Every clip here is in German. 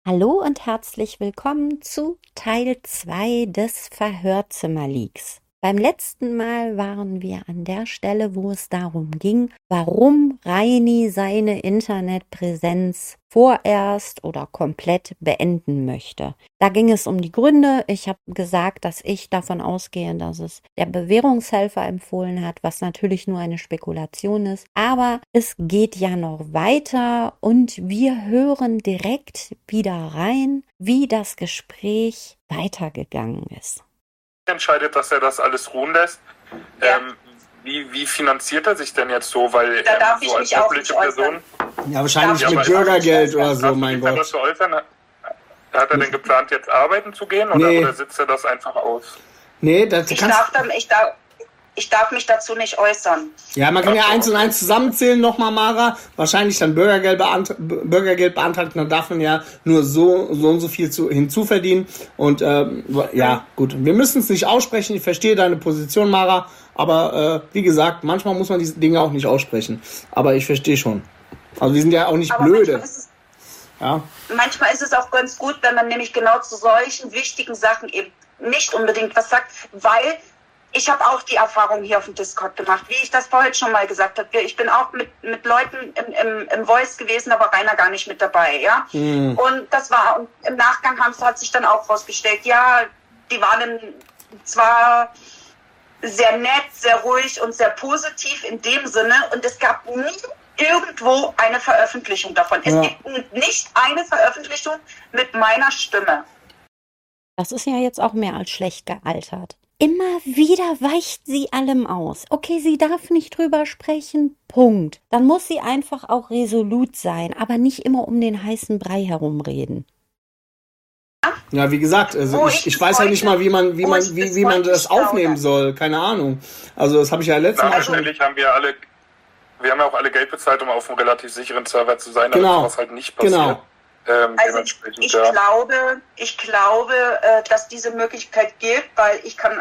Hallo und herzlich willkommen zu Teil 2 des Verhörzimmer-Leaks. Beim letzten Mal waren wir an der Stelle, wo es darum ging, warum Reini seine Internetpräsenz vorerst oder komplett beenden möchte. Da ging es um die Gründe. Ich habe gesagt, dass ich davon ausgehe, dass es der Bewährungshelfer empfohlen hat, was natürlich nur eine Spekulation ist. Aber es geht ja noch weiter und wir hören direkt wieder rein, wie das Gespräch weitergegangen ist. Entscheidet, dass er das alles ruhen lässt. Ja. Wie finanziert er sich denn jetzt so? Weil Da darf so ich als mich auch öffentliche nicht Person. Ja, wahrscheinlich Ja, mit aber- Bürgergeld oder so, Hast du mein dich da Gott. was zu äußern? Hat er denn geplant, jetzt arbeiten zu gehen Nee. oder sitzt er das einfach aus? Nee, das Ich kannst, darf mich dazu nicht äußern. ja, man kann ja 1 und 1 zusammenzählen nochmal, Mara. Wahrscheinlich dann Bürgergeld beantragen, dann darf man ja nur so und so viel hinzuverdienen. Und ja, gut, wir müssen es nicht aussprechen. Ich verstehe deine Position, Mara. Aber wie gesagt, manchmal muss man diese Dinge auch nicht aussprechen. Aber ich verstehe schon. Also wir sind ja auch nicht Aber blöde. manchmal ist es auch ganz gut, wenn man nämlich genau zu solchen wichtigen Sachen eben nicht unbedingt was sagt, weil ich habe auch die Erfahrung hier auf dem Discord gemacht, wie ich das vorhin schon mal gesagt habe. Ich bin auch mit Leuten im Voice gewesen, aber Rainer gar nicht mit dabei, ja. Und das war, und im Nachgang hat sich dann auch rausgestellt, ja, die waren zwar sehr nett, sehr ruhig und sehr positiv in dem Sinne, und es gab nie irgendwo eine Veröffentlichung davon. Es gibt nicht eine Veröffentlichung mit meiner Stimme. Das ist ja jetzt auch mehr als schlecht gealtert. Immer wieder weicht sie allem aus. Okay, sie darf nicht drüber sprechen, Punkt. Dann muss sie einfach auch resolut sein, aber nicht immer um den heißen Brei herumreden. Ja, wie gesagt, also Wo ich ich weiß ja nicht mal, wie man bis das heute aufnehmen staune. soll. Keine Ahnung. Also das habe ich ja letztes Mal schon. Letztendlich haben wir haben ja auch alle Geld bezahlt, um auf einem relativ sicheren Server zu sein, damit Genau. sowas halt nicht passiert. Genau. Also Dementsprechend, ich ja. glaube, dass diese Möglichkeit gilt, weil ich kann,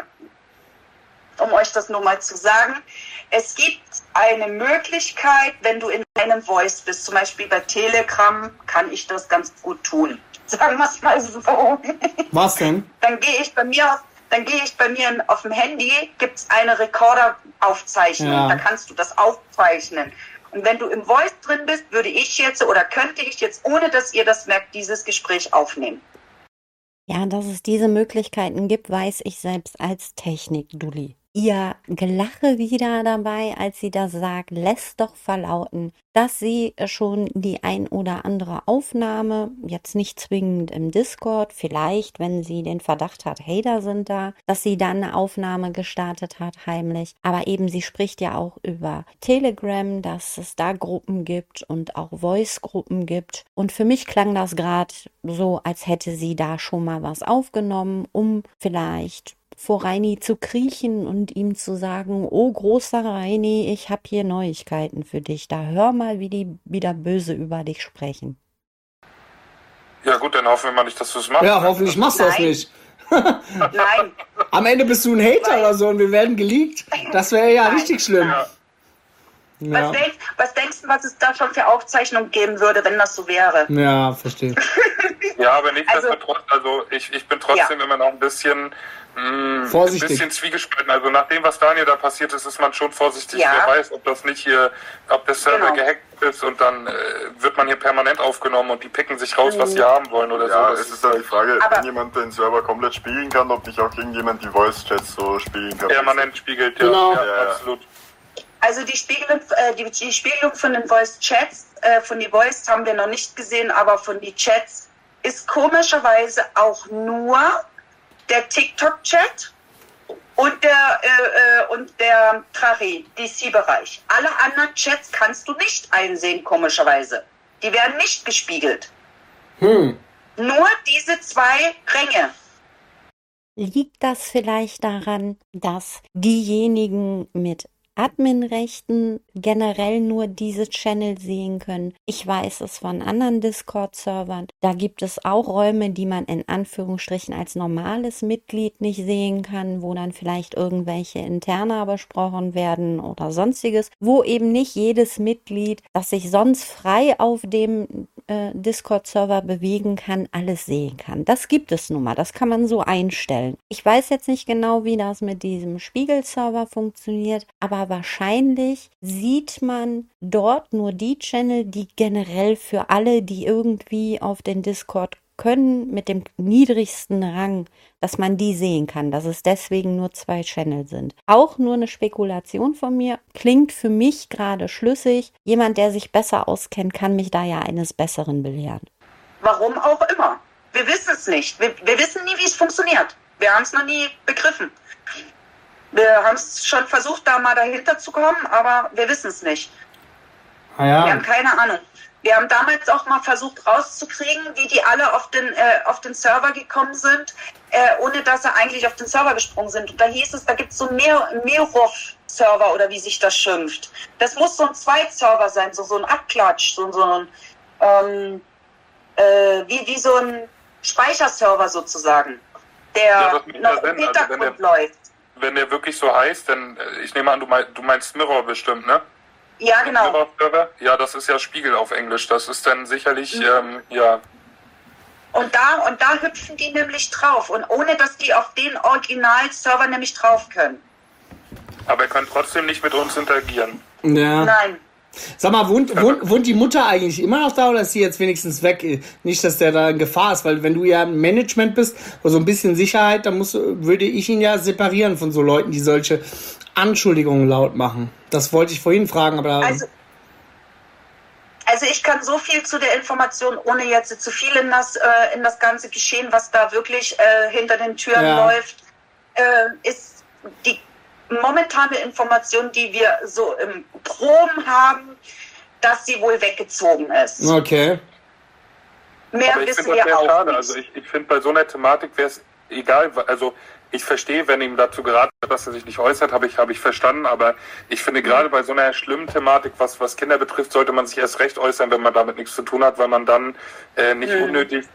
um euch das nur mal zu sagen, es gibt eine Möglichkeit, wenn du in einem Voice bist, zum Beispiel bei Telegram, kann ich das ganz gut tun. Sagen wir es mal so. Was denn? Dann gehe ich bei mir auf dem Handy, gibt es eine Recorderaufzeichnung, Ja. da kannst du das aufzeichnen. Und wenn du im Voice drin bist, könnte ich jetzt, ohne dass ihr das merkt, dieses Gespräch aufnehmen. Ja, dass es diese Möglichkeiten gibt, weiß ich selbst als Technik-Dulli. Ihr Gelache wieder dabei, als sie das sagt, lässt doch verlauten, dass sie schon die ein oder andere Aufnahme, jetzt nicht zwingend im Discord, vielleicht, wenn sie den Verdacht hat, Hater sind da, dass sie dann eine Aufnahme gestartet hat, heimlich. Aber eben, sie spricht ja auch über Telegram, dass es da Gruppen gibt und auch Voice-Gruppen gibt. Und für mich klang das gerade so, als hätte sie da schon mal was aufgenommen, um vielleicht vor Reini zu kriechen und ihm zu sagen, oh großer Reini, ich habe hier Neuigkeiten für dich. Da hör mal, wie die wieder böse über dich sprechen. Ja gut, dann hoffen wir mal nicht, dass du es machst. Ja, hoffentlich machst du das Nein. nicht. Nein, Am Ende bist du ein Hater oder so und wir werden geleakt. Das wäre ja Nein. richtig schlimm. Ja. Ja, was denkst du, was es da schon für Aufzeichnungen geben würde, wenn das so wäre? ja, verstehe. Ja, aber nichtsdestotrotz, also ich bin trotzdem immer noch ein bisschen Vorsichtig. Ein bisschen zwiegespalten. Also nach dem, was Daniel da passiert ist, ist man schon vorsichtig. Ja. Wer weiß, ob das nicht hier, ob der Server Genau. gehackt ist und dann wird man hier permanent aufgenommen und die picken sich raus, was sie haben wollen oder Ja, so. es ist halt die Frage, Aber- wenn jemand den Server komplett spiegeln kann, ob nicht auch irgendjemand die Voice-Chats so spiegeln kann. Permanent spiegelt, ja. Genau. Ja, Ja. absolut. Also die Spiegelung von den Voice-Chats, von die Voice haben wir noch nicht gesehen, aber von die Chats ist komischerweise auch nur der TikTok-Chat und der Trari, DC-Bereich. Alle anderen Chats kannst du nicht einsehen, komischerweise. Die werden nicht gespiegelt. Nur diese 2 Ränge. Liegt das vielleicht daran, dass diejenigen mit Adminrechten generell nur diese Channel sehen können? Ich weiß es von anderen Discord-Servern. Da gibt es auch Räume, die man in Anführungsstrichen als normales Mitglied nicht sehen kann, wo dann vielleicht irgendwelche Interna besprochen werden oder sonstiges, wo eben nicht jedes Mitglied, das sich sonst frei auf dem Discord-Server bewegen kann, alles sehen kann. Das gibt es nun mal, das kann man so einstellen. Ich weiß jetzt nicht genau, wie das mit diesem Spiegel-Server funktioniert, aber wahrscheinlich sieht man dort nur die Channel, die generell für alle, die irgendwie auf den Discord können, mit dem niedrigsten Rang, dass man die sehen kann, dass es deswegen nur 2 Channel sind. Auch nur eine Spekulation von mir, klingt für mich gerade schlüssig. Jemand, der sich besser auskennt, kann mich da ja eines Besseren belehren. Warum auch immer. Wir wissen es nicht. Wir wissen nie, wie es funktioniert. Wir haben es noch nie begriffen. Wir haben es schon versucht, da mal dahinter zu kommen, aber wir wissen es nicht. Ah ja. Wir haben keine Ahnung. Wir haben damals auch mal versucht rauszukriegen, wie die alle auf den Server gekommen sind, ohne dass sie eigentlich auf den Server gesprungen sind. Und da hieß es, da gibt es so Merov-Server oder wie sich das schimpft. Das muss so ein Zweitserver sein, so ein Abklatsch, wie so ein Speicherserver sozusagen, der noch im Hintergrund läuft. Wenn der wirklich so heißt, dann, ich nehme an, du meinst Mirror bestimmt, ne? Ja, genau. Ja, das ist ja Spiegel auf Englisch. Das ist dann sicherlich, ja. Und da hüpfen die nämlich drauf. Und ohne, dass die auf den Original-Server nämlich drauf können. Aber er kann trotzdem nicht mit uns interagieren. Ja. Nein. Sag mal, wohnt die Mutter eigentlich immer noch da oder ist sie jetzt wenigstens weg? Nicht, dass der da in Gefahr ist, weil wenn du ja im Management bist, oder so ein bisschen Sicherheit, dann würde ich ihn ja separieren von so Leuten, die solche Anschuldigungen laut machen. Das wollte ich vorhin fragen, aber... Also ich kann so viel zu der Information, ohne jetzt zu viel in das ganze Geschehen, was da wirklich hinter den Türen läuft, ist die momentane Information, die wir so im Groben haben, dass sie wohl weggezogen ist. Okay. Mehr wissen wir auch schade. nicht. Also ich finde, bei so einer Thematik wäre es egal, also ich verstehe, wenn ihm dazu geraten wird, dass er sich nicht äußert, habe ich verstanden, aber ich finde gerade bei so einer schlimmen Thematik, was Kinder betrifft, sollte man sich erst recht äußern, wenn man damit nichts zu tun hat, weil man dann nicht unnötig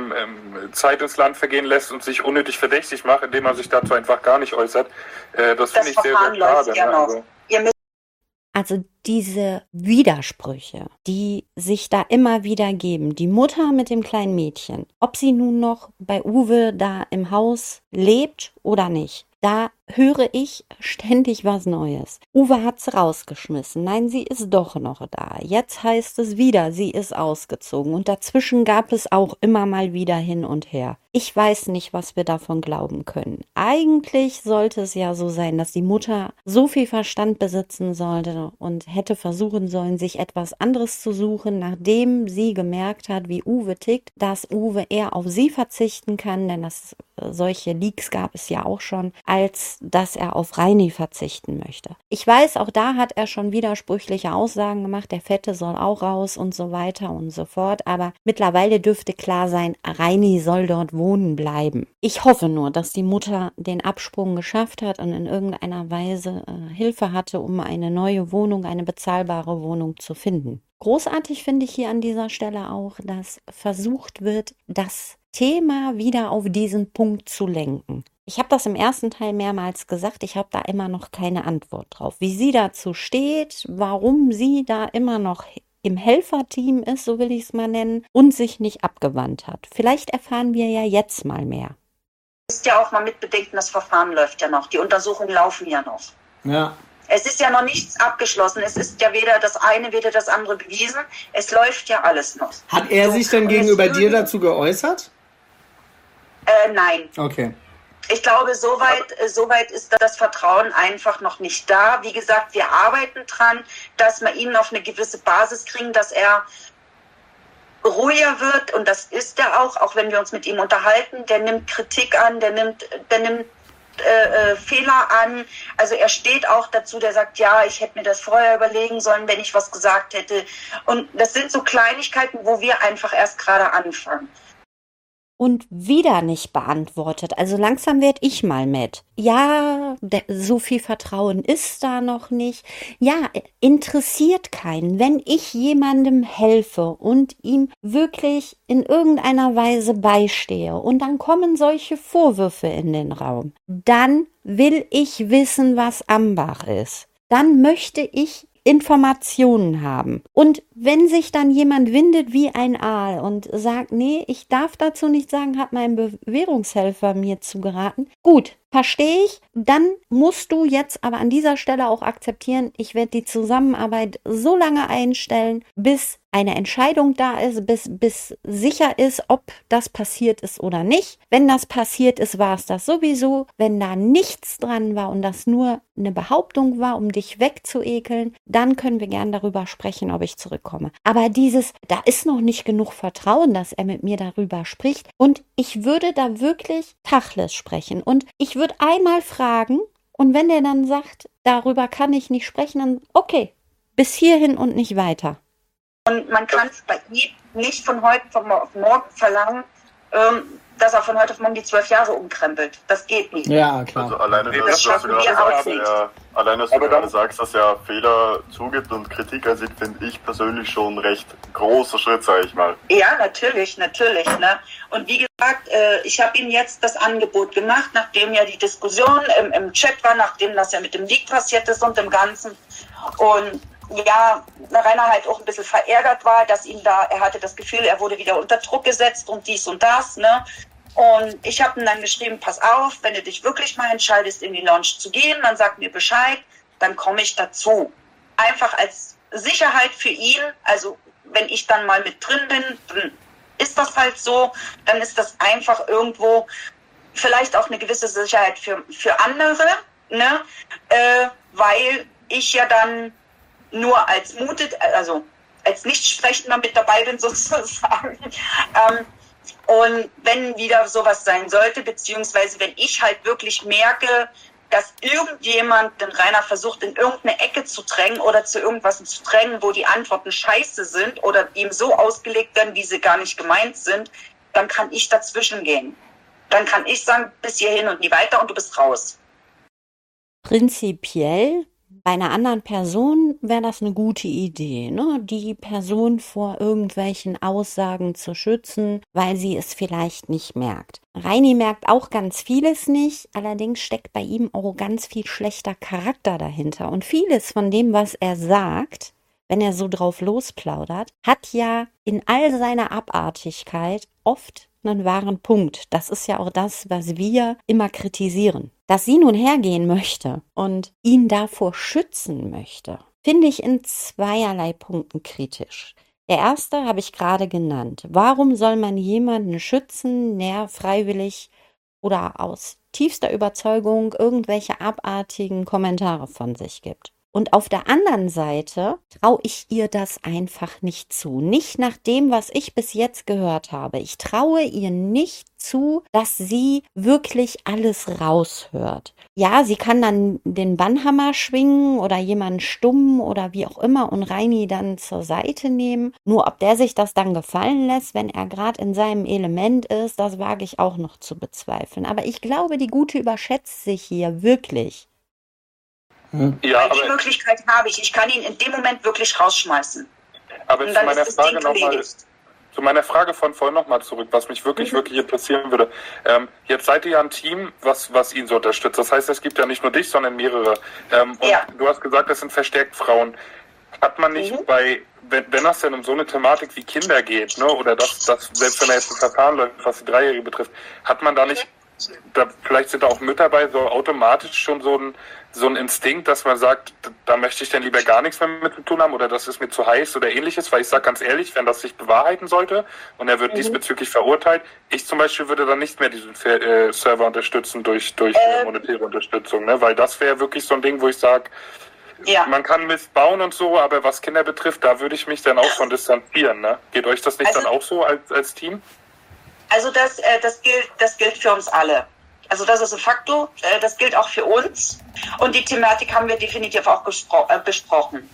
Zeit ins Land vergehen lässt und sich unnötig verdächtig macht, indem man sich dazu einfach gar nicht äußert. Das finde ich sehr, sehr schade. Ne? Also diese Widersprüche, die sich da immer wieder geben, die Mutter mit dem kleinen Mädchen, ob sie nun noch bei Uwe da im Haus lebt oder nicht, da höre ich ständig was Neues. Uwe hat sie rausgeschmissen. Nein, sie ist doch noch da. Jetzt heißt es wieder, sie ist ausgezogen. Und dazwischen gab es auch immer mal wieder hin und her. Ich weiß nicht, was wir davon glauben können. Eigentlich sollte es ja so sein, dass die Mutter so viel Verstand besitzen sollte und hätte versuchen sollen, sich etwas anderes zu suchen, nachdem sie gemerkt hat, wie Uwe tickt, dass Uwe eher auf sie verzichten kann, denn solche Leaks gab es ja auch schon, als dass er auf Reini verzichten möchte. Ich weiß, auch da hat er schon widersprüchliche Aussagen gemacht, der Fette soll auch raus und so weiter und so fort, aber mittlerweile dürfte klar sein, Reini soll dort wohnen bleiben. Ich hoffe nur, dass die Mutter den Absprung geschafft hat und in irgendeiner Weise Hilfe hatte, um eine neue Wohnung, eine bezahlbare Wohnung zu finden. Großartig finde ich hier an dieser Stelle auch, dass versucht wird, das Thema wieder auf diesen Punkt zu lenken. Ich habe das im ersten Teil mehrmals gesagt, ich habe da immer noch keine Antwort drauf. Wie sie dazu steht, warum sie da immer noch im Helferteam ist, so will ich es mal nennen, und sich nicht abgewandt hat. Vielleicht erfahren wir ja jetzt mal mehr. Du musst ja auch mal mitbedenken, das Verfahren läuft ja noch, die Untersuchungen laufen ja noch. Ja. Es ist ja noch nichts abgeschlossen, es ist ja weder das eine, weder das andere bewiesen, es läuft ja alles noch. Hat er sich denn gegenüber dir dazu geäußert? Nein. Okay. Ich glaube, soweit ist das Vertrauen einfach noch nicht da. Wie gesagt, wir arbeiten dran, dass wir ihn auf eine gewisse Basis kriegen, dass er ruhiger wird. Und das ist er auch wenn wir uns mit ihm unterhalten. Der nimmt Kritik an, der nimmt Fehler an. Also er steht auch dazu, der sagt, ja, ich hätte mir das vorher überlegen sollen, wenn ich was gesagt hätte. Und das sind so Kleinigkeiten, wo wir einfach erst gerade anfangen. Und wieder nicht beantwortet. Also langsam werde ich mal mit. Ja, so viel Vertrauen ist da noch nicht. Ja, interessiert keinen. Wenn ich jemandem helfe und ihm wirklich in irgendeiner Weise beistehe und dann kommen solche Vorwürfe in den Raum, dann will ich wissen, was Ambach ist. Dann möchte ich Informationen haben. Und wenn sich dann jemand windet wie ein Aal und sagt, nee, ich darf dazu nicht sagen, hat mein Bewährungshelfer mir zugeraten. Gut, verstehe ich. Dann musst du jetzt aber an dieser Stelle auch akzeptieren, ich werde die Zusammenarbeit so lange einstellen, bis eine Entscheidung da ist, bis sicher ist, ob das passiert ist oder nicht. Wenn das passiert ist, war es das sowieso. Wenn da nichts dran war und das nur eine Behauptung war, um dich wegzuekeln, dann können wir gern darüber sprechen, ob ich zurückkomme. Aber da ist noch nicht genug Vertrauen, dass er mit mir darüber spricht. Und ich würde da wirklich Tacheles sprechen. Und ich würde einmal fragen, und wenn der dann sagt, darüber kann ich nicht sprechen, dann okay, bis hierhin und nicht weiter. Und man kann es bei ihm nicht von heute auf morgen verlangen, dass er von heute auf morgen die 12 Jahre umkrempelt. Das geht nicht. Ja, klar. Also alleine, das schaffen wir auch nicht. Alleine, dass du gerade sagst, dass er Fehler zugibt und Kritik ansieht, finde ich persönlich schon ein recht großer Schritt, sage ich mal. Ja, natürlich. Ne? Und wie gesagt, ich habe ihm jetzt das Angebot gemacht, nachdem ja die Diskussion im Chat war, nachdem das ja mit dem Leak passiert ist und dem Ganzen. Und ja, Rainer halt auch ein bisschen verärgert war, dass er hatte das Gefühl, er wurde wieder unter Druck gesetzt und dies und das, ne? Und ich habe ihm dann geschrieben, pass auf, wenn du dich wirklich mal entscheidest, in die Lounge zu gehen, dann sag mir Bescheid, dann komme ich dazu. Einfach als Sicherheit für ihn, also wenn ich dann mal mit drin bin, dann ist das halt so, dann ist das einfach irgendwo vielleicht auch eine gewisse Sicherheit für andere, ne? Weil ich ja dann nur als Nichtsprechender mit dabei bin sozusagen. Und wenn wieder sowas sein sollte, beziehungsweise wenn ich halt wirklich merke, dass irgendjemand den Rainer versucht, in irgendeine Ecke zu drängen oder zu irgendwas zu drängen, wo die Antworten scheiße sind oder ihm so ausgelegt werden, wie sie gar nicht gemeint sind, dann kann ich dazwischen gehen. Dann kann ich sagen, bis hierhin und nie weiter und du bist raus. Prinzipiell bei einer anderen Person wäre das eine gute Idee, ne? Die Person vor irgendwelchen Aussagen zu schützen, weil sie es vielleicht nicht merkt. Reini merkt auch ganz vieles nicht, allerdings steckt bei ihm auch ganz viel schlechter Charakter dahinter. Und vieles von dem, was er sagt, wenn er so drauf losplaudert, hat ja in all seiner Abartigkeit oft einen wahren Punkt. Das ist ja auch das, was wir immer kritisieren. Dass sie nun hergehen möchte und ihn davor schützen möchte, finde ich in zweierlei Punkten kritisch. Der erste habe ich gerade genannt. Warum soll man jemanden schützen, der freiwillig oder aus tiefster Überzeugung irgendwelche abartigen Kommentare von sich gibt? Und auf der anderen Seite traue ich ihr das einfach nicht zu. Nicht nach dem, was ich bis jetzt gehört habe. Ich traue ihr nicht zu, dass sie wirklich alles raushört. Ja, sie kann dann den Bannhammer schwingen oder jemanden stummen oder wie auch immer und Reini dann zur Seite nehmen. Nur ob der sich das dann gefallen lässt, wenn er gerade in seinem Element ist, das wage ich auch noch zu bezweifeln. Aber ich glaube, die Gute überschätzt sich hier wirklich. Ja, die Möglichkeit habe ich. Ich kann ihn in dem Moment wirklich rausschmeißen. Aber zu meiner Frage von vorhin nochmal zurück, was mich wirklich interessieren würde. Jetzt seid ihr ja ein Team, was ihn so unterstützt. Das heißt, es gibt ja nicht nur dich, sondern mehrere. Und du hast gesagt, es sind verstärkt Frauen. Hat man nicht wenn das denn um so eine Thematik wie Kinder geht, ne, oder das selbst wenn er jetzt ein Verfahren läuft, was die Dreijährige betrifft, hat man da nicht, vielleicht sind da auch Mütter bei, so automatisch schon so ein Instinkt, dass man sagt, da möchte ich dann lieber gar nichts mehr mit zu tun haben oder das ist mir zu heiß oder ähnliches, weil ich sage ganz ehrlich, wenn das sich bewahrheiten sollte und er wird diesbezüglich verurteilt, ich zum Beispiel würde dann nicht mehr diesen Server unterstützen durch monetäre Unterstützung, ne? Weil das wäre wirklich so ein Ding, wo ich sage, man kann Mist bauen und so, aber was Kinder betrifft, da würde ich mich dann auch von distanzieren, ne? Geht euch das nicht dann auch so als Team? Also das gilt für uns alle. Also das ist ein Faktor, das gilt auch für uns. Und die Thematik haben wir definitiv auch besprochen.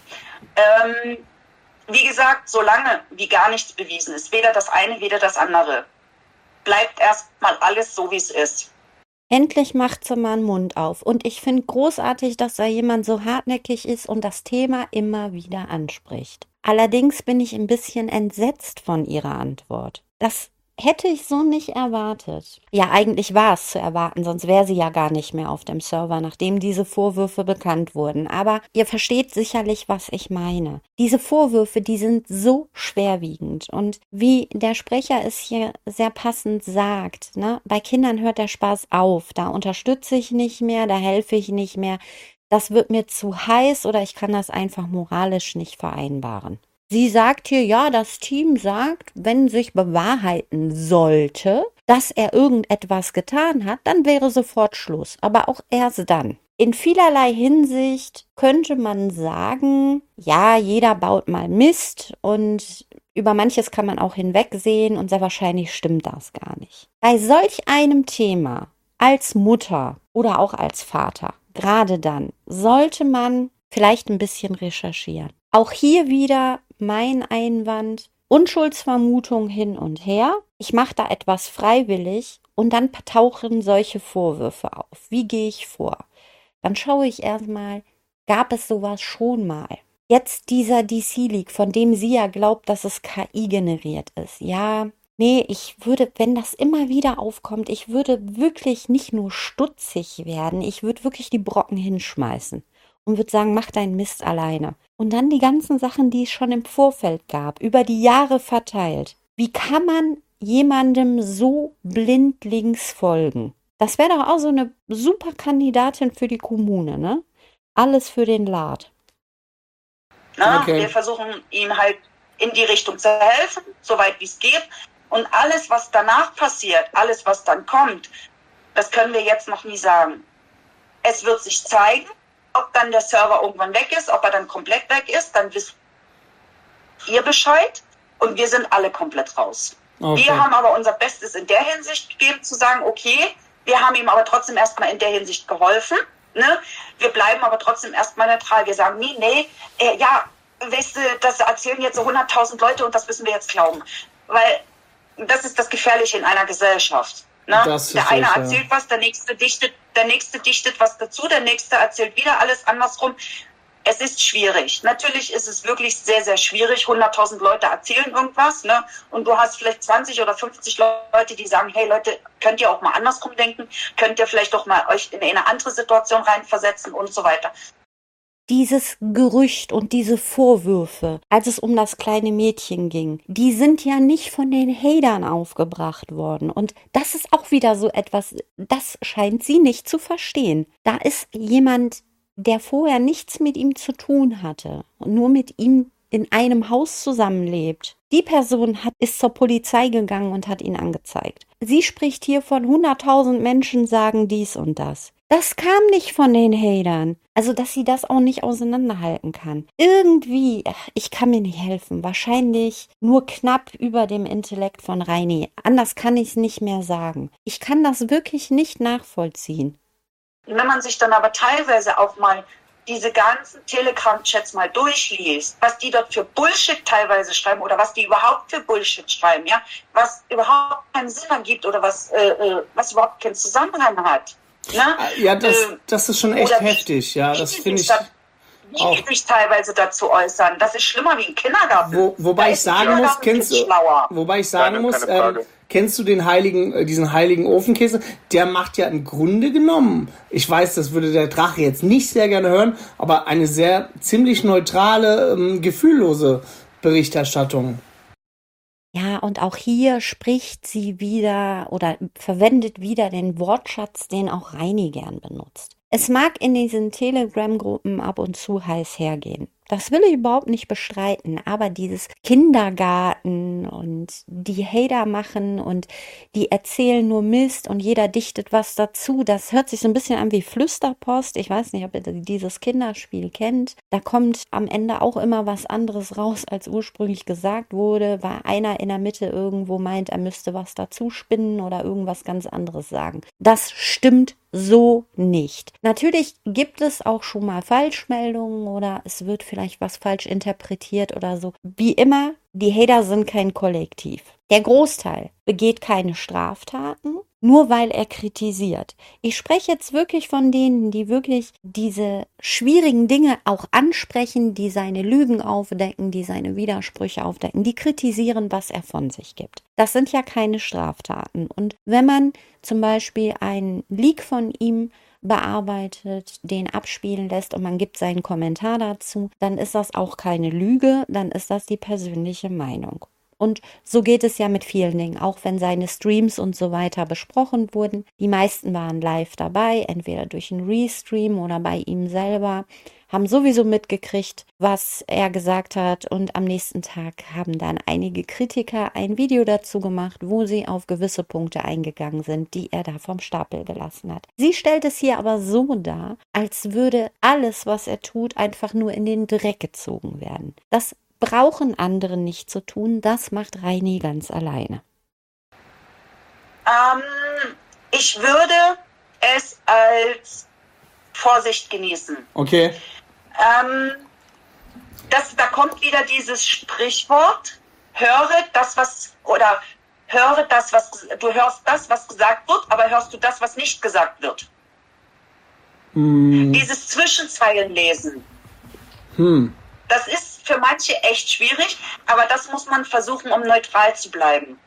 Wie gesagt, solange wie gar nichts bewiesen ist, weder das eine, weder das andere, bleibt erstmal alles so, wie es ist. Endlich macht sie mal den Mund auf. Und ich finde großartig, dass da jemand so hartnäckig ist und das Thema immer wieder anspricht. Allerdings bin ich ein bisschen entsetzt von ihrer Antwort. Das hätte ich so nicht erwartet. Ja, eigentlich war es zu erwarten, sonst wäre sie ja gar nicht mehr auf dem Server, nachdem diese Vorwürfe bekannt wurden. Aber ihr versteht sicherlich, was ich meine. Diese Vorwürfe, die sind so schwerwiegend. Und wie der Sprecher es hier sehr passend sagt, ne, bei Kindern hört der Spaß auf. Da unterstütze ich nicht mehr, da helfe ich nicht mehr. Das wird mir zu heiß oder ich kann das einfach moralisch nicht vereinbaren. Sie sagt hier, ja, das Team sagt, wenn sich bewahrheiten sollte, dass er irgendetwas getan hat, dann wäre sofort Schluss. Aber auch erst dann. In vielerlei Hinsicht könnte man sagen, ja, jeder baut mal Mist und über manches kann man auch hinwegsehen und sehr wahrscheinlich stimmt das gar nicht. Bei solch einem Thema als Mutter oder auch als Vater, gerade dann, sollte man vielleicht ein bisschen recherchieren. Auch hier wieder mein Einwand, Unschuldsvermutung hin und her. Ich mache da etwas freiwillig und dann tauchen solche Vorwürfe auf. Wie gehe ich vor? Dann schaue ich erstmal, gab es sowas schon mal? Jetzt dieser DC-Leak, von dem sie ja glaubt, dass es KI generiert ist. Ja, nee, ich würde, wenn das immer wieder aufkommt, ich würde wirklich nicht nur stutzig werden, ich würde wirklich die Brocken hinschmeißen und würde sagen, mach deinen Mist alleine. Und dann die ganzen Sachen, die es schon im Vorfeld gab, über die Jahre verteilt. Wie kann man jemandem so blindlings folgen? Das wäre doch auch so eine super Kandidatin für die Kommune, ne? Alles für den Lad. Na, okay. Wir versuchen ihm halt in die Richtung zu helfen, soweit wie es geht. Und alles, was danach passiert, alles, was dann kommt, das können wir jetzt noch nie sagen. Es wird sich zeigen, ob dann der Server irgendwann weg ist, ob er dann komplett weg ist, dann wisst ihr Bescheid und wir sind alle komplett raus. Okay. Wir haben aber unser Bestes in der Hinsicht gegeben, zu sagen, okay, wir haben ihm aber trotzdem erstmal in der Hinsicht geholfen. Ne? Wir bleiben aber trotzdem erstmal neutral. Wir sagen, ja, weißt du, das erzählen jetzt so 100.000 Leute und das müssen wir jetzt glauben. Weil das ist das Gefährliche in einer Gesellschaft. Ne? Der eine erzählt was, der nächste dichtet was dazu, der nächste erzählt wieder alles andersrum. Es ist schwierig. Natürlich ist es wirklich sehr, sehr schwierig. 100.000 Leute erzählen irgendwas, ne? Und du hast vielleicht 20 oder 50 Leute, die sagen, hey Leute, könnt ihr auch mal andersrum denken? Könnt ihr vielleicht auch mal euch in eine andere Situation reinversetzen und so weiter. Dieses Gerücht und diese Vorwürfe, als es um das kleine Mädchen ging, die sind ja nicht von den Hatern aufgebracht worden. Und das ist auch wieder so etwas, das scheint sie nicht zu verstehen. Da ist jemand, der vorher nichts mit ihm zu tun hatte und nur mit ihm in einem Haus zusammenlebt. Die Person ist zur Polizei gegangen und hat ihn angezeigt. Sie spricht hier von 100.000 Menschen sagen dies und das. Das kam nicht von den Hatern. Also, dass sie das auch nicht auseinanderhalten kann. Irgendwie, ich kann mir nicht helfen. Wahrscheinlich nur knapp über dem Intellekt von Reini. Anders kann ich es nicht mehr sagen. Ich kann das wirklich nicht nachvollziehen. Wenn man sich dann aber teilweise auch mal diese ganzen Telegram-Chats mal durchliest, was die dort für Bullshit teilweise schreiben oder was die überhaupt für Bullshit schreiben, ja, was überhaupt keinen Sinn ergibt oder was überhaupt keinen Zusammenhang hat. Ne? Ja, das ist schon echt heftig, ja, das finde ich auch. Wie die sich teilweise dazu äußern, das ist schlimmer wie ein Kindergarten. Wobei ich sagen muss, kennst du diesen heiligen Ofenkäse? Der macht ja im Grunde genommen, ich weiß, das würde der Drache jetzt nicht sehr gerne hören, aber eine ziemlich neutrale, gefühllose Berichterstattung. Ja, und auch hier spricht sie wieder oder verwendet wieder den Wortschatz, den auch Reini gern benutzt. Es mag in diesen Telegram-Gruppen ab und zu heiß hergehen. Das will ich überhaupt nicht bestreiten, aber dieses Kindergarten und die Hater machen und die erzählen nur Mist und jeder dichtet was dazu, das hört sich so ein bisschen an wie Flüsterpost. Ich weiß nicht, ob ihr dieses Kinderspiel kennt. Da kommt am Ende auch immer was anderes raus, als ursprünglich gesagt wurde, weil einer in der Mitte irgendwo meint, er müsste was dazu spinnen oder irgendwas ganz anderes sagen. Das stimmt so nicht. Natürlich gibt es auch schon mal Falschmeldungen oder es wird vielleicht was falsch interpretiert oder so. Wie immer, die Hater sind kein Kollektiv. Der Großteil begeht keine Straftaten. nur weil er kritisiert. Ich spreche jetzt wirklich von denen, die wirklich diese schwierigen Dinge auch ansprechen, die seine Lügen aufdecken, die seine Widersprüche aufdecken, die kritisieren, was er von sich gibt. Das sind ja keine Straftaten. Und wenn man zum Beispiel einen Leak von ihm bearbeitet, den abspielen lässt und man gibt seinen Kommentar dazu, dann ist das auch keine Lüge, dann ist das die persönliche Meinung. Und so geht es ja mit vielen Dingen, auch wenn seine Streams und so weiter besprochen wurden. Die meisten waren live dabei, entweder durch einen Restream oder bei ihm selber, haben sowieso mitgekriegt, was er gesagt hat, und am nächsten Tag haben dann einige Kritiker ein Video dazu gemacht, wo sie auf gewisse Punkte eingegangen sind, die er da vom Stapel gelassen hat. Sie stellt es hier aber so dar, als würde alles, was er tut, einfach nur in den Dreck gezogen werden. Das brauchen andere nicht zu tun, das macht Reini ganz alleine. Ich würde es als Vorsicht genießen. Okay. Da kommt wieder dieses Sprichwort, du hörst das, was gesagt wird, aber hörst du das, was nicht gesagt wird. Dieses Zwischenzeilenlesen. Das ist für manche echt schwierig, aber das muss man versuchen, um neutral zu bleiben.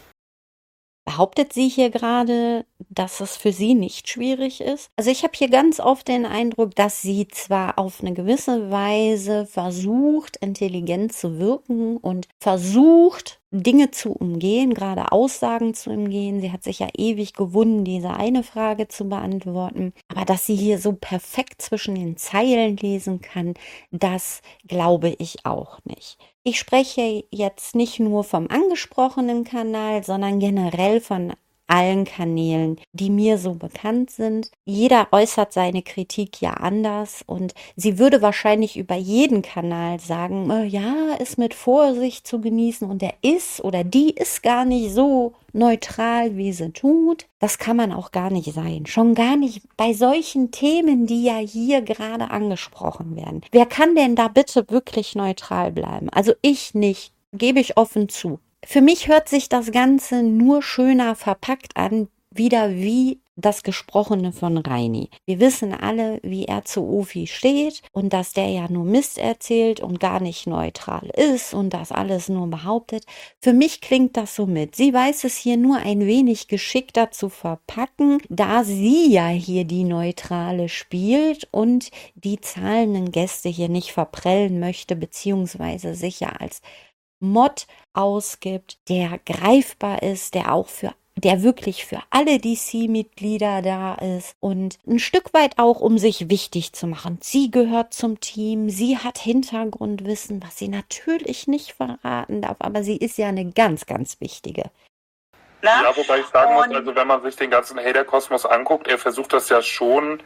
Behauptet sie hier gerade, dass es für sie nicht schwierig ist? Also ich habe hier ganz oft den Eindruck, dass sie zwar auf eine gewisse Weise versucht, intelligent zu wirken und versucht, Dinge zu umgehen, gerade Aussagen zu umgehen. Sie hat sich ja ewig gewunden, diese eine Frage zu beantworten. Aber dass sie hier so perfekt zwischen den Zeilen lesen kann, das glaube ich auch nicht. Ich spreche jetzt nicht nur vom angesprochenen Kanal, sondern generell von allen Kanälen, die mir so bekannt sind. Jeder äußert seine Kritik ja anders und sie würde wahrscheinlich über jeden Kanal sagen, ja, ist mit Vorsicht zu genießen und der ist oder die ist gar nicht so neutral, wie sie tut. Das kann man auch gar nicht sein. Schon gar nicht bei solchen Themen, die ja hier gerade angesprochen werden. Wer kann denn da bitte wirklich neutral bleiben? Also ich nicht, gebe ich offen zu. Für mich hört sich das Ganze nur schöner verpackt an, wieder wie das Gesprochene von Reini. Wir wissen alle, wie er zu Ofi steht und dass der ja nur Mist erzählt und gar nicht neutral ist und das alles nur behauptet. Für mich klingt das so mit. Sie weiß es hier nur ein wenig geschickter zu verpacken, da sie ja hier die Neutrale spielt und die zahlenden Gäste hier nicht verprellen möchte, beziehungsweise sich ja als Mod ausgibt, der greifbar ist, der wirklich für alle DC-Mitglieder da ist und ein Stück weit auch, um sich wichtig zu machen. Sie gehört zum Team, sie hat Hintergrundwissen, was sie natürlich nicht verraten darf, aber sie ist ja eine ganz, ganz wichtige. Ja, wobei ich sagen muss, also wenn man sich den ganzen Hater-Kosmos anguckt, er versucht das ja schon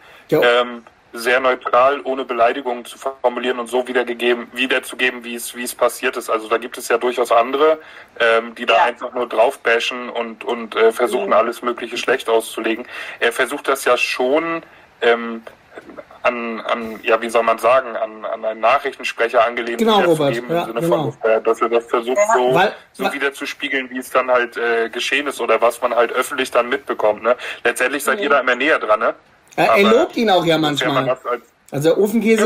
sehr neutral, ohne Beleidigungen zu formulieren und so wiederzugeben, wie es passiert ist. Also da gibt es ja durchaus andere, die da einfach nur drauf bashen und versuchen, alles Mögliche schlecht auszulegen. Er versucht das ja schon an einen Nachrichtensprecher angelehnt wiederzugeben, im Sinne von, dass er das versucht, so wiederzuspiegeln, wie es dann halt geschehen ist oder was man halt öffentlich dann mitbekommt. Ne? Letztendlich seid ihr da immer näher dran, ne? Er lobt ihn auch ja manchmal. Also der Ofenkäse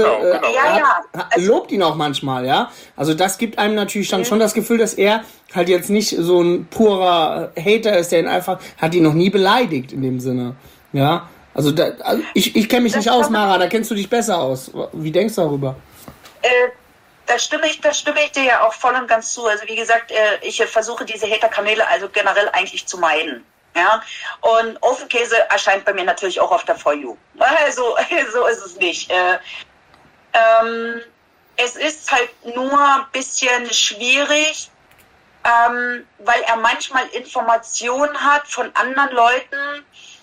lobt ihn auch manchmal, ja. Also das gibt einem natürlich dann schon das Gefühl, dass er halt jetzt nicht so ein purer Hater ist, der ihn einfach, hat ihn noch nie beleidigt in dem Sinne. Ja. Also ich kenne mich nicht aus, Mara, da kennst du dich besser aus. Wie denkst du darüber? Da stimme ich dir ja auch voll und ganz zu. Also wie gesagt, ich versuche diese Hater-Kanäle also generell eigentlich zu meiden. Ja, und Ofenkäse erscheint bei mir natürlich auch auf der For You. Also, so ist es nicht. Es ist halt nur ein bisschen schwierig, weil er manchmal Informationen hat von anderen Leuten,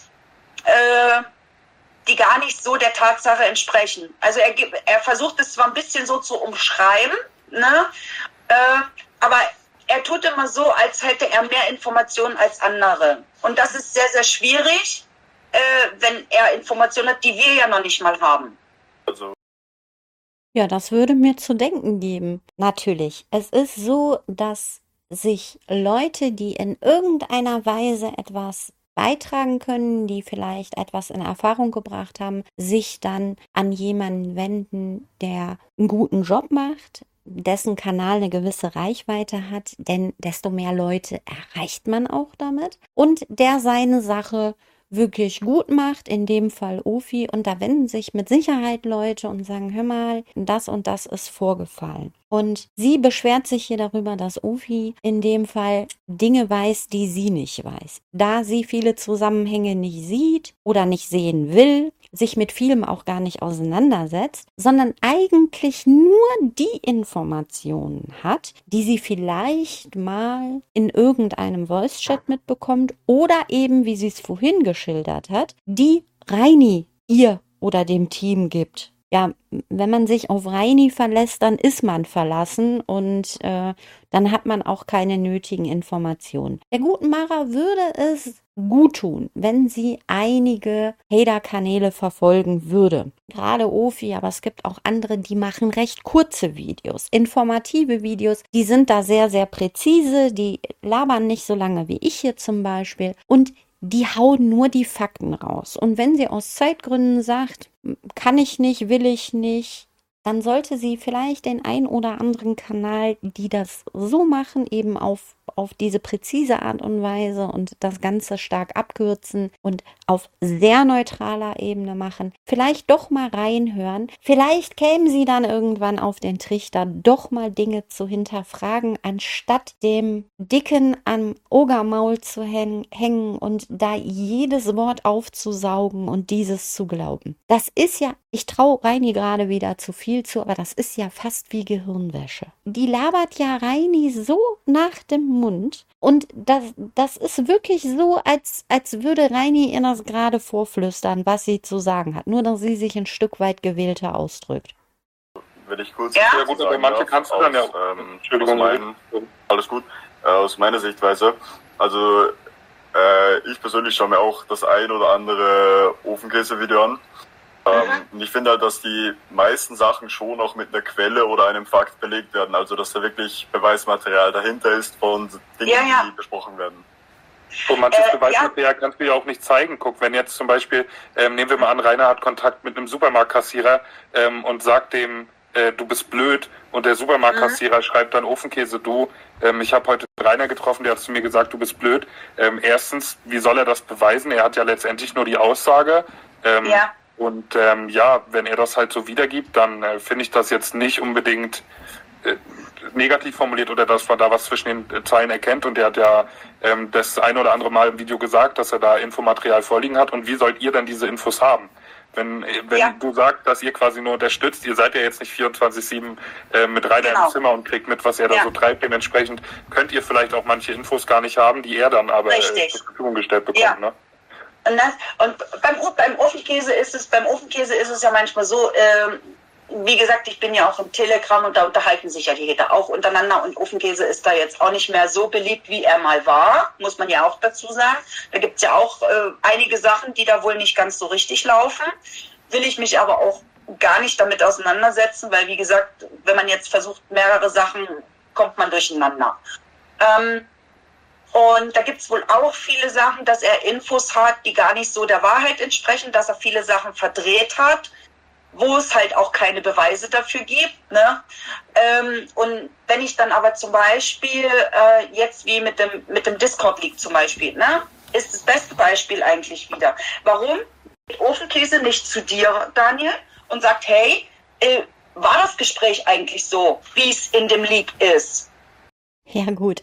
die gar nicht so der Tatsache entsprechen. Also er versucht es zwar ein bisschen so zu umschreiben, ne, aber er tut immer so, als hätte er mehr Informationen als andere. Und das ist sehr, sehr schwierig, wenn er Informationen hat, die wir ja noch nicht mal haben. Ja, das würde mir zu denken geben. Natürlich. Es ist so, dass sich Leute, die in irgendeiner Weise etwas beitragen können, die vielleicht etwas in Erfahrung gebracht haben, sich dann an jemanden wenden, der einen guten Job macht, dessen Kanal eine gewisse Reichweite hat, denn desto mehr Leute erreicht man auch damit und der seine Sache wirklich gut macht, in dem Fall Ofi, und da wenden sich mit Sicherheit Leute und sagen, hör mal, das und das ist vorgefallen. Und sie beschwert sich hier darüber, dass Ofi in dem Fall Dinge weiß, die sie nicht weiß. Da sie viele Zusammenhänge nicht sieht oder nicht sehen will, sich mit vielem auch gar nicht auseinandersetzt, sondern eigentlich nur die Informationen hat, die sie vielleicht mal in irgendeinem Voice-Chat mitbekommt oder eben, wie sie es vorhin geschildert hat, die Reini ihr oder dem Team gibt. Ja, wenn man sich auf Reini verlässt, dann ist man verlassen und dann hat man auch keine nötigen Informationen. Der guten Mara würde es gut tun, wenn sie einige Hater-Kanäle verfolgen würde. Gerade Ofi, aber es gibt auch andere, die machen recht kurze Videos, informative Videos. Die sind da sehr, sehr präzise, die labern nicht so lange wie ich hier zum Beispiel und die hauen nur die Fakten raus. Und wenn sie aus Zeitgründen sagt, kann ich nicht, will ich nicht, dann sollte sie vielleicht den ein oder anderen Kanal, die das so machen, eben auf diese präzise Art und Weise und das Ganze stark abkürzen und auf sehr neutraler Ebene machen. Vielleicht doch mal reinhören. Vielleicht kämen sie dann irgendwann auf den Trichter, doch mal Dinge zu hinterfragen, anstatt dem Dicken am Ogermaul zu hängen und da jedes Wort aufzusaugen und dieses zu glauben. Das ist ja, ich traue Reini gerade wieder zu viel zu, aber das ist ja fast wie Gehirnwäsche. Die labert ja Reini so nach dem Mund und das ist wirklich so, als würde Reini ihr das gerade vorflüstern, was sie zu sagen hat, nur dass sie sich ein Stück weit gewählter ausdrückt. Wenn ich kurz ja gut, aber manche kannst du dann ja. Entschuldigung, alles gut. Aus meiner Sichtweise, also ich persönlich schaue mir auch das ein oder andere Ofenkäse-Video an. Und ich finde halt, dass die meisten Sachen schon auch mit einer Quelle oder einem Fakt belegt werden. Also, dass da wirklich Beweismaterial dahinter ist von Dingen, die besprochen werden. Und manches Beweismaterial kannst du ja auch nicht zeigen. Guck, wenn jetzt zum Beispiel, nehmen wir mal an, Rainer hat Kontakt mit einem Supermarktkassierer und sagt dem, du bist blöd, und der Supermarktkassierer schreibt dann, Ofenkäse, ich habe heute Rainer getroffen, der hat zu mir gesagt, du bist blöd. Erstens, wie soll er das beweisen? Er hat ja letztendlich nur die Aussage. Und wenn er das halt so wiedergibt, dann finde ich das jetzt nicht unbedingt negativ formuliert oder dass man da was zwischen den Zeilen erkennt. Und er hat ja das ein oder andere Mal im Video gesagt, dass er da Infomaterial vorliegen hat. Und wie sollt ihr dann diese Infos haben? Wenn du sagst, dass ihr quasi nur unterstützt, ihr seid ja jetzt nicht 24/7 mit Rainer im Zimmer und kriegt mit, was er da so treibt. Dementsprechend könnt ihr vielleicht auch manche Infos gar nicht haben, die er dann aber zur Verfügung gestellt bekommt. Ne? Und beim Ofenkäse ist es ja manchmal so, wie gesagt, ich bin ja auch im Telegram und da unterhalten sich ja die Hater auch untereinander und Ofenkäse ist da jetzt auch nicht mehr so beliebt, wie er mal war, muss man ja auch dazu sagen. Da gibt es ja auch einige Sachen, die da wohl nicht ganz so richtig laufen. Will ich mich aber auch gar nicht damit auseinandersetzen, weil wie gesagt, wenn man jetzt versucht mehrere Sachen, kommt man durcheinander. Und da gibt es wohl auch viele Sachen, dass er Infos hat, die gar nicht so der Wahrheit entsprechen, dass er viele Sachen verdreht hat, wo es halt auch keine Beweise dafür gibt. Ne? Und wenn ich dann aber zum Beispiel jetzt wie mit dem Discord-Leak zum Beispiel, ne, ist das beste Beispiel eigentlich wieder. Warum geht Ofenkäse nicht zu dir, Daniel, und sagt, hey, war das Gespräch eigentlich so, wie es in dem Leak ist? Ja, gut.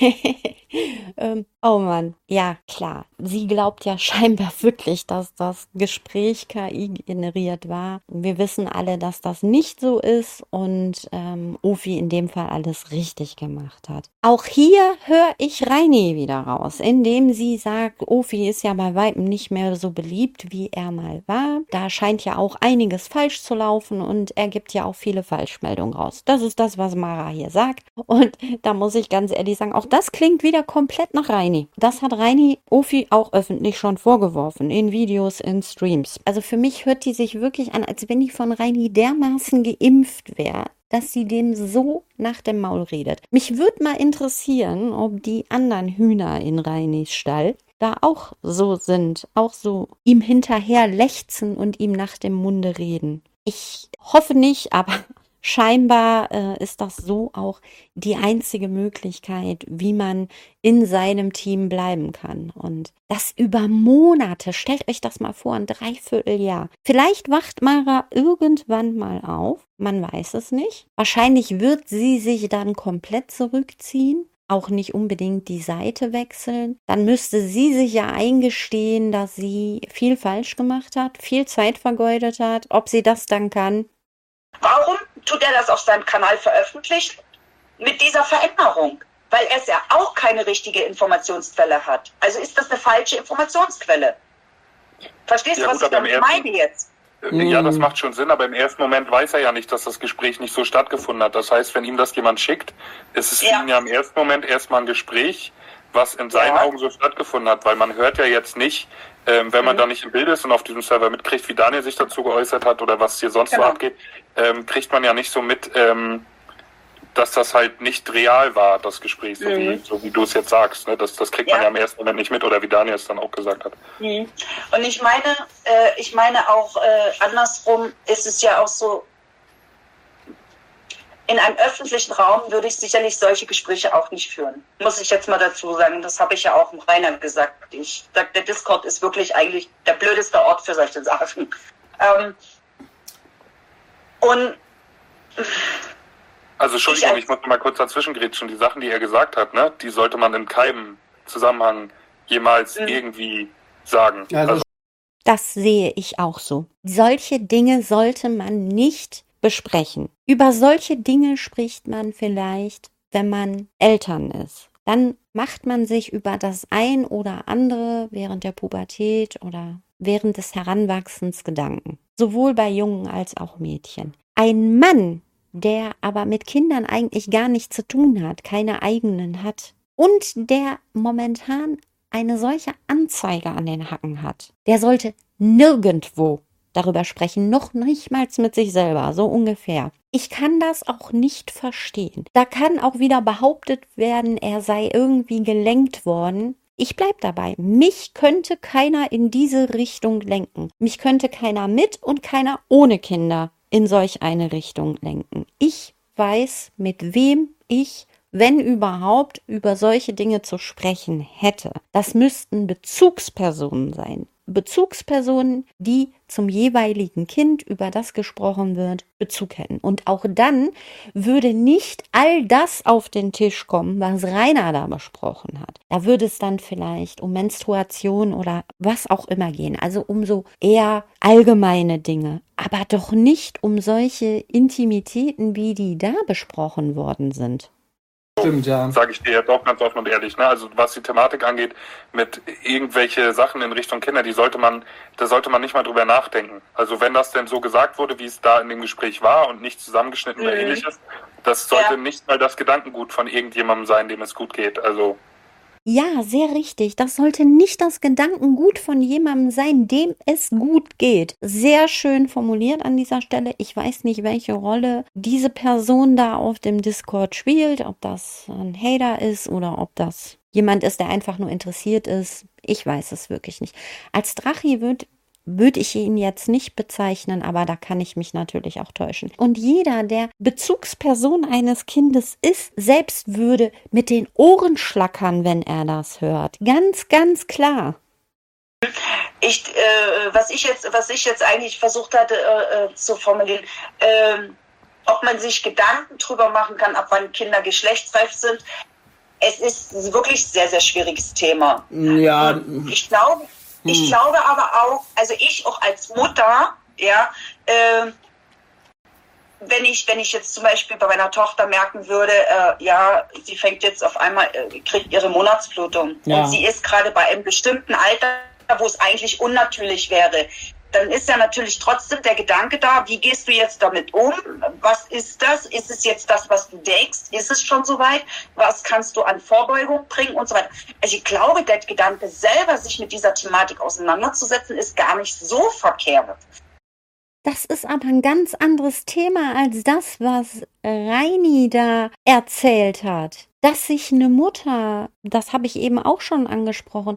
Oh Mann, ja klar. Sie glaubt ja scheinbar wirklich, dass das Gespräch KI generiert war. Wir wissen alle, dass das nicht so ist und Ofi in dem Fall alles richtig gemacht hat. Auch hier höre ich Reini wieder raus, indem sie sagt, Ofi ist ja bei weitem nicht mehr so beliebt, wie er mal war. Da scheint ja auch einiges falsch zu laufen und er gibt ja auch viele Falschmeldungen raus. Das ist das, was Mara hier sagt. Und da muss ich ganz ehrlich sagen, auch das klingt wieder komplett nach Reini. Das hat Reini Ofi auch öffentlich schon vorgeworfen, in Videos, in Streams. Also für mich hört die sich wirklich an, als wenn die von Reini dermaßen geimpft wäre, dass sie dem so nach dem Maul redet. Mich würde mal interessieren, ob die anderen Hühner in Reinis Stall da auch so sind, auch so ihm hinterher lechzen und ihm nach dem Munde reden. Ich hoffe nicht, aber scheinbar ist das so auch die einzige Möglichkeit, wie man in seinem Team bleiben kann. Und das über Monate. Stellt euch das mal vor, ein Dreivierteljahr. Vielleicht wacht Mara irgendwann mal auf. Man weiß es nicht. Wahrscheinlich wird sie sich dann komplett zurückziehen. Auch nicht unbedingt die Seite wechseln. Dann müsste sie sich ja eingestehen, dass sie viel falsch gemacht hat, viel Zeit vergeudet hat. Ob sie das dann kann? Warum tut er das auf seinem Kanal veröffentlichen? Mit dieser Veränderung. Weil er ja auch keine richtige Informationsquelle hat. Also ist das eine falsche Informationsquelle. Verstehst du, was ich damit meine jetzt? Ja, das macht schon Sinn, aber im ersten Moment weiß er ja nicht, dass das Gespräch nicht so stattgefunden hat. Das heißt, wenn ihm das jemand schickt, ist es für ihn ja im ersten Moment erstmal ein Gespräch, was in seinen Augen so stattgefunden hat, weil man hört ja jetzt nicht, wenn man da nicht im Bild ist und auf diesem Server mitkriegt, wie Daniel sich dazu geäußert hat oder was hier sonst so abgeht, kriegt man ja nicht so mit, dass das halt nicht real war, das Gespräch, so wie du es jetzt sagst. Ne? Das kriegt man ja im ersten Moment nicht mit, oder wie Daniel es dann auch gesagt hat. Und ich meine auch andersrum ist es ja auch so, in einem öffentlichen Raum würde ich sicherlich solche Gespräche auch nicht führen. Muss ich jetzt mal dazu sagen. Das habe ich ja auch im Rainer gesagt. Ich sage, der Discord ist wirklich eigentlich der blödeste Ort für solche Sachen. Also Entschuldigung, ich muss mal kurz dazwischengrätschen. Die Sachen, die er gesagt hat, ne, die sollte man in keinem Zusammenhang jemals irgendwie sagen. Also das sehe ich auch so. Solche Dinge sollte man nicht besprechen. Über solche Dinge spricht man vielleicht, wenn man Eltern ist. Dann macht man sich über das ein oder andere während der Pubertät oder während des Heranwachsens Gedanken. Sowohl bei Jungen als auch Mädchen. Ein Mann, der aber mit Kindern eigentlich gar nichts zu tun hat, keine eigenen hat und der momentan eine solche Anzeige an den Hacken hat, der sollte nirgendwo darüber sprechen, noch nicht mal mit sich selber, so ungefähr. Ich kann das auch nicht verstehen. Da kann auch wieder behauptet werden, er sei irgendwie gelenkt worden. Ich bleib dabei. Mich könnte keiner in diese Richtung lenken. Mich könnte keiner mit und keiner ohne Kinder in solch eine Richtung lenken. Ich weiß, mit wem ich, wenn überhaupt, über solche Dinge zu sprechen hätte. Das müssten Bezugspersonen sein. Bezugspersonen, die zum jeweiligen Kind, über das gesprochen wird, Bezug hätten. Und auch dann würde nicht all das auf den Tisch kommen, was Rainer da besprochen hat. Da würde es dann vielleicht um Menstruation oder was auch immer gehen. Also um so eher allgemeine Dinge. Aber doch nicht um solche Intimitäten, wie die da besprochen worden sind. Stimmt, ja. Sage ich dir jetzt auch ganz offen und ehrlich. Ne? Also was die Thematik angeht, mit irgendwelche Sachen in Richtung Kinder, da sollte man nicht mal drüber nachdenken. Also wenn das denn so gesagt wurde, wie es da in dem Gespräch war und nicht zusammengeschnitten oder ähnliches, das sollte nicht mal das Gedankengut von irgendjemandem sein, dem es gut geht. Also ja, sehr richtig. Das sollte nicht das Gedankengut von jemandem sein, dem es gut geht. Sehr schön formuliert an dieser Stelle. Ich weiß nicht, welche Rolle diese Person da auf dem Discord spielt, ob das ein Hater ist oder ob das jemand ist, der einfach nur interessiert ist. Ich weiß es wirklich nicht. Als Drachi würde ich ihn jetzt nicht bezeichnen, aber da kann ich mich natürlich auch täuschen. Und jeder, der Bezugsperson eines Kindes ist, selbst würde mit den Ohren schlackern, wenn er das hört. Ganz, ganz klar. Was ich jetzt eigentlich versucht hatte zu formulieren, ob man sich Gedanken drüber machen kann, ab wann Kinder geschlechtsreif sind. Es ist wirklich ein sehr, sehr schwieriges Thema. Ja. Ich glaube aber auch, also ich auch als Mutter, ja, wenn ich jetzt zum Beispiel bei meiner Tochter merken würde, sie fängt jetzt auf einmal, kriegt ihre Monatsblutung und sie ist gerade bei einem bestimmten Alter, wo es eigentlich unnatürlich wäre, dann ist ja natürlich trotzdem der Gedanke da, wie gehst du jetzt damit um? Was ist das? Ist es jetzt das, was du denkst? Ist es schon soweit? Was kannst du an Vorbeugung bringen und so weiter? Also ich glaube, der Gedanke selber, sich mit dieser Thematik auseinanderzusetzen, ist gar nicht so verkehrt. Das ist aber ein ganz anderes Thema als das, was Reini da erzählt hat. Dass sich eine Mutter, das habe ich eben auch schon angesprochen,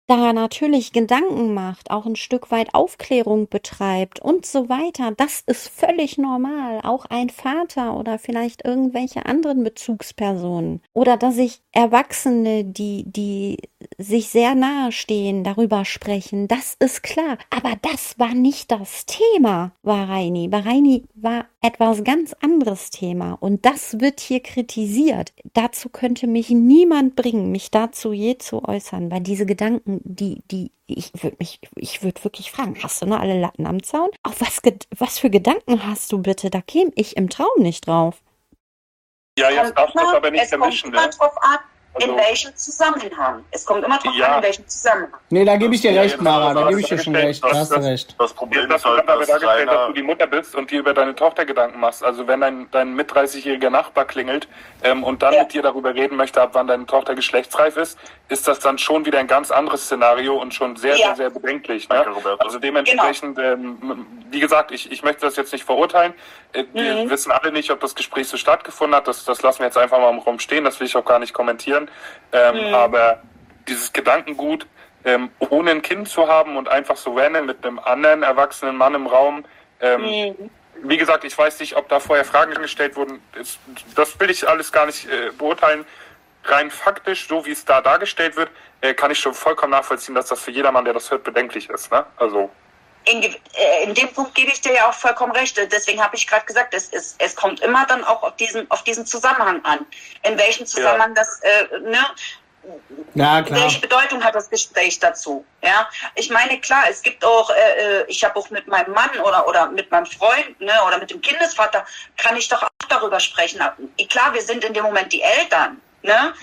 da natürlich Gedanken macht, auch ein Stück weit Aufklärung betreibt und so weiter. Das ist völlig normal. Auch ein Vater oder vielleicht irgendwelche anderen Bezugspersonen. Oder dass ich Erwachsene, die sich sehr nahe stehen, darüber sprechen. Das ist klar. Aber das war nicht das Thema bei Reini. Bei Reini war etwas ganz anderes Thema. Und das wird hier kritisiert. Dazu könnte mich niemand bringen, mich dazu je zu äußern, weil diese Gedanken, ich würde wirklich fragen, hast du noch alle Latten am Zaun? Auf was für Gedanken hast du bitte? Da käme ich im Traum nicht drauf. Ja, jetzt darfst du es aber nicht vermischen, ne? In welchem Zusammenhang? Es kommt immer drauf an, in welchem Zusammenhang. Nee, da gebe ich dir recht, Mara, da gebe ich dir schon recht. Da hast du recht. Das Problem ist halt, dass du die Mutter bist und dir über deine Tochter Gedanken machst. Also wenn dein mit 30-jähriger Nachbar klingelt und dann mit dir darüber reden möchte, ab wann deine Tochter geschlechtsreif ist das dann schon wieder ein ganz anderes Szenario und schon sehr, sehr, sehr bedenklich. Ne? Also dementsprechend, wie gesagt, ich möchte das jetzt nicht verurteilen. Wir wissen alle nicht, ob das Gespräch so stattgefunden hat. Das lassen wir jetzt einfach mal im Raum stehen. Das will ich auch gar nicht kommentieren. Aber dieses Gedankengut, ohne ein Kind zu haben und einfach so rennen mit einem anderen erwachsenen Mann im Raum, wie gesagt, ich weiß nicht, ob da vorher Fragen gestellt wurden. Das will ich alles gar nicht beurteilen. Rein faktisch, so wie es da dargestellt wird, kann ich schon vollkommen nachvollziehen, dass das für jedermann, der das hört, bedenklich ist. Ne? Also in dem Punkt gebe ich dir ja auch vollkommen recht. Deswegen habe ich gerade gesagt, es kommt immer dann auch auf diesen Zusammenhang an. In welchem Zusammenhang Ja, klar. Welche Bedeutung hat das Gespräch dazu? Ja, ich meine, klar, es gibt auch, ich habe auch mit meinem Mann oder mit meinem Freund, ne, oder mit dem Kindesvater, kann ich doch auch darüber sprechen. Klar, wir sind in dem Moment die Eltern, ne?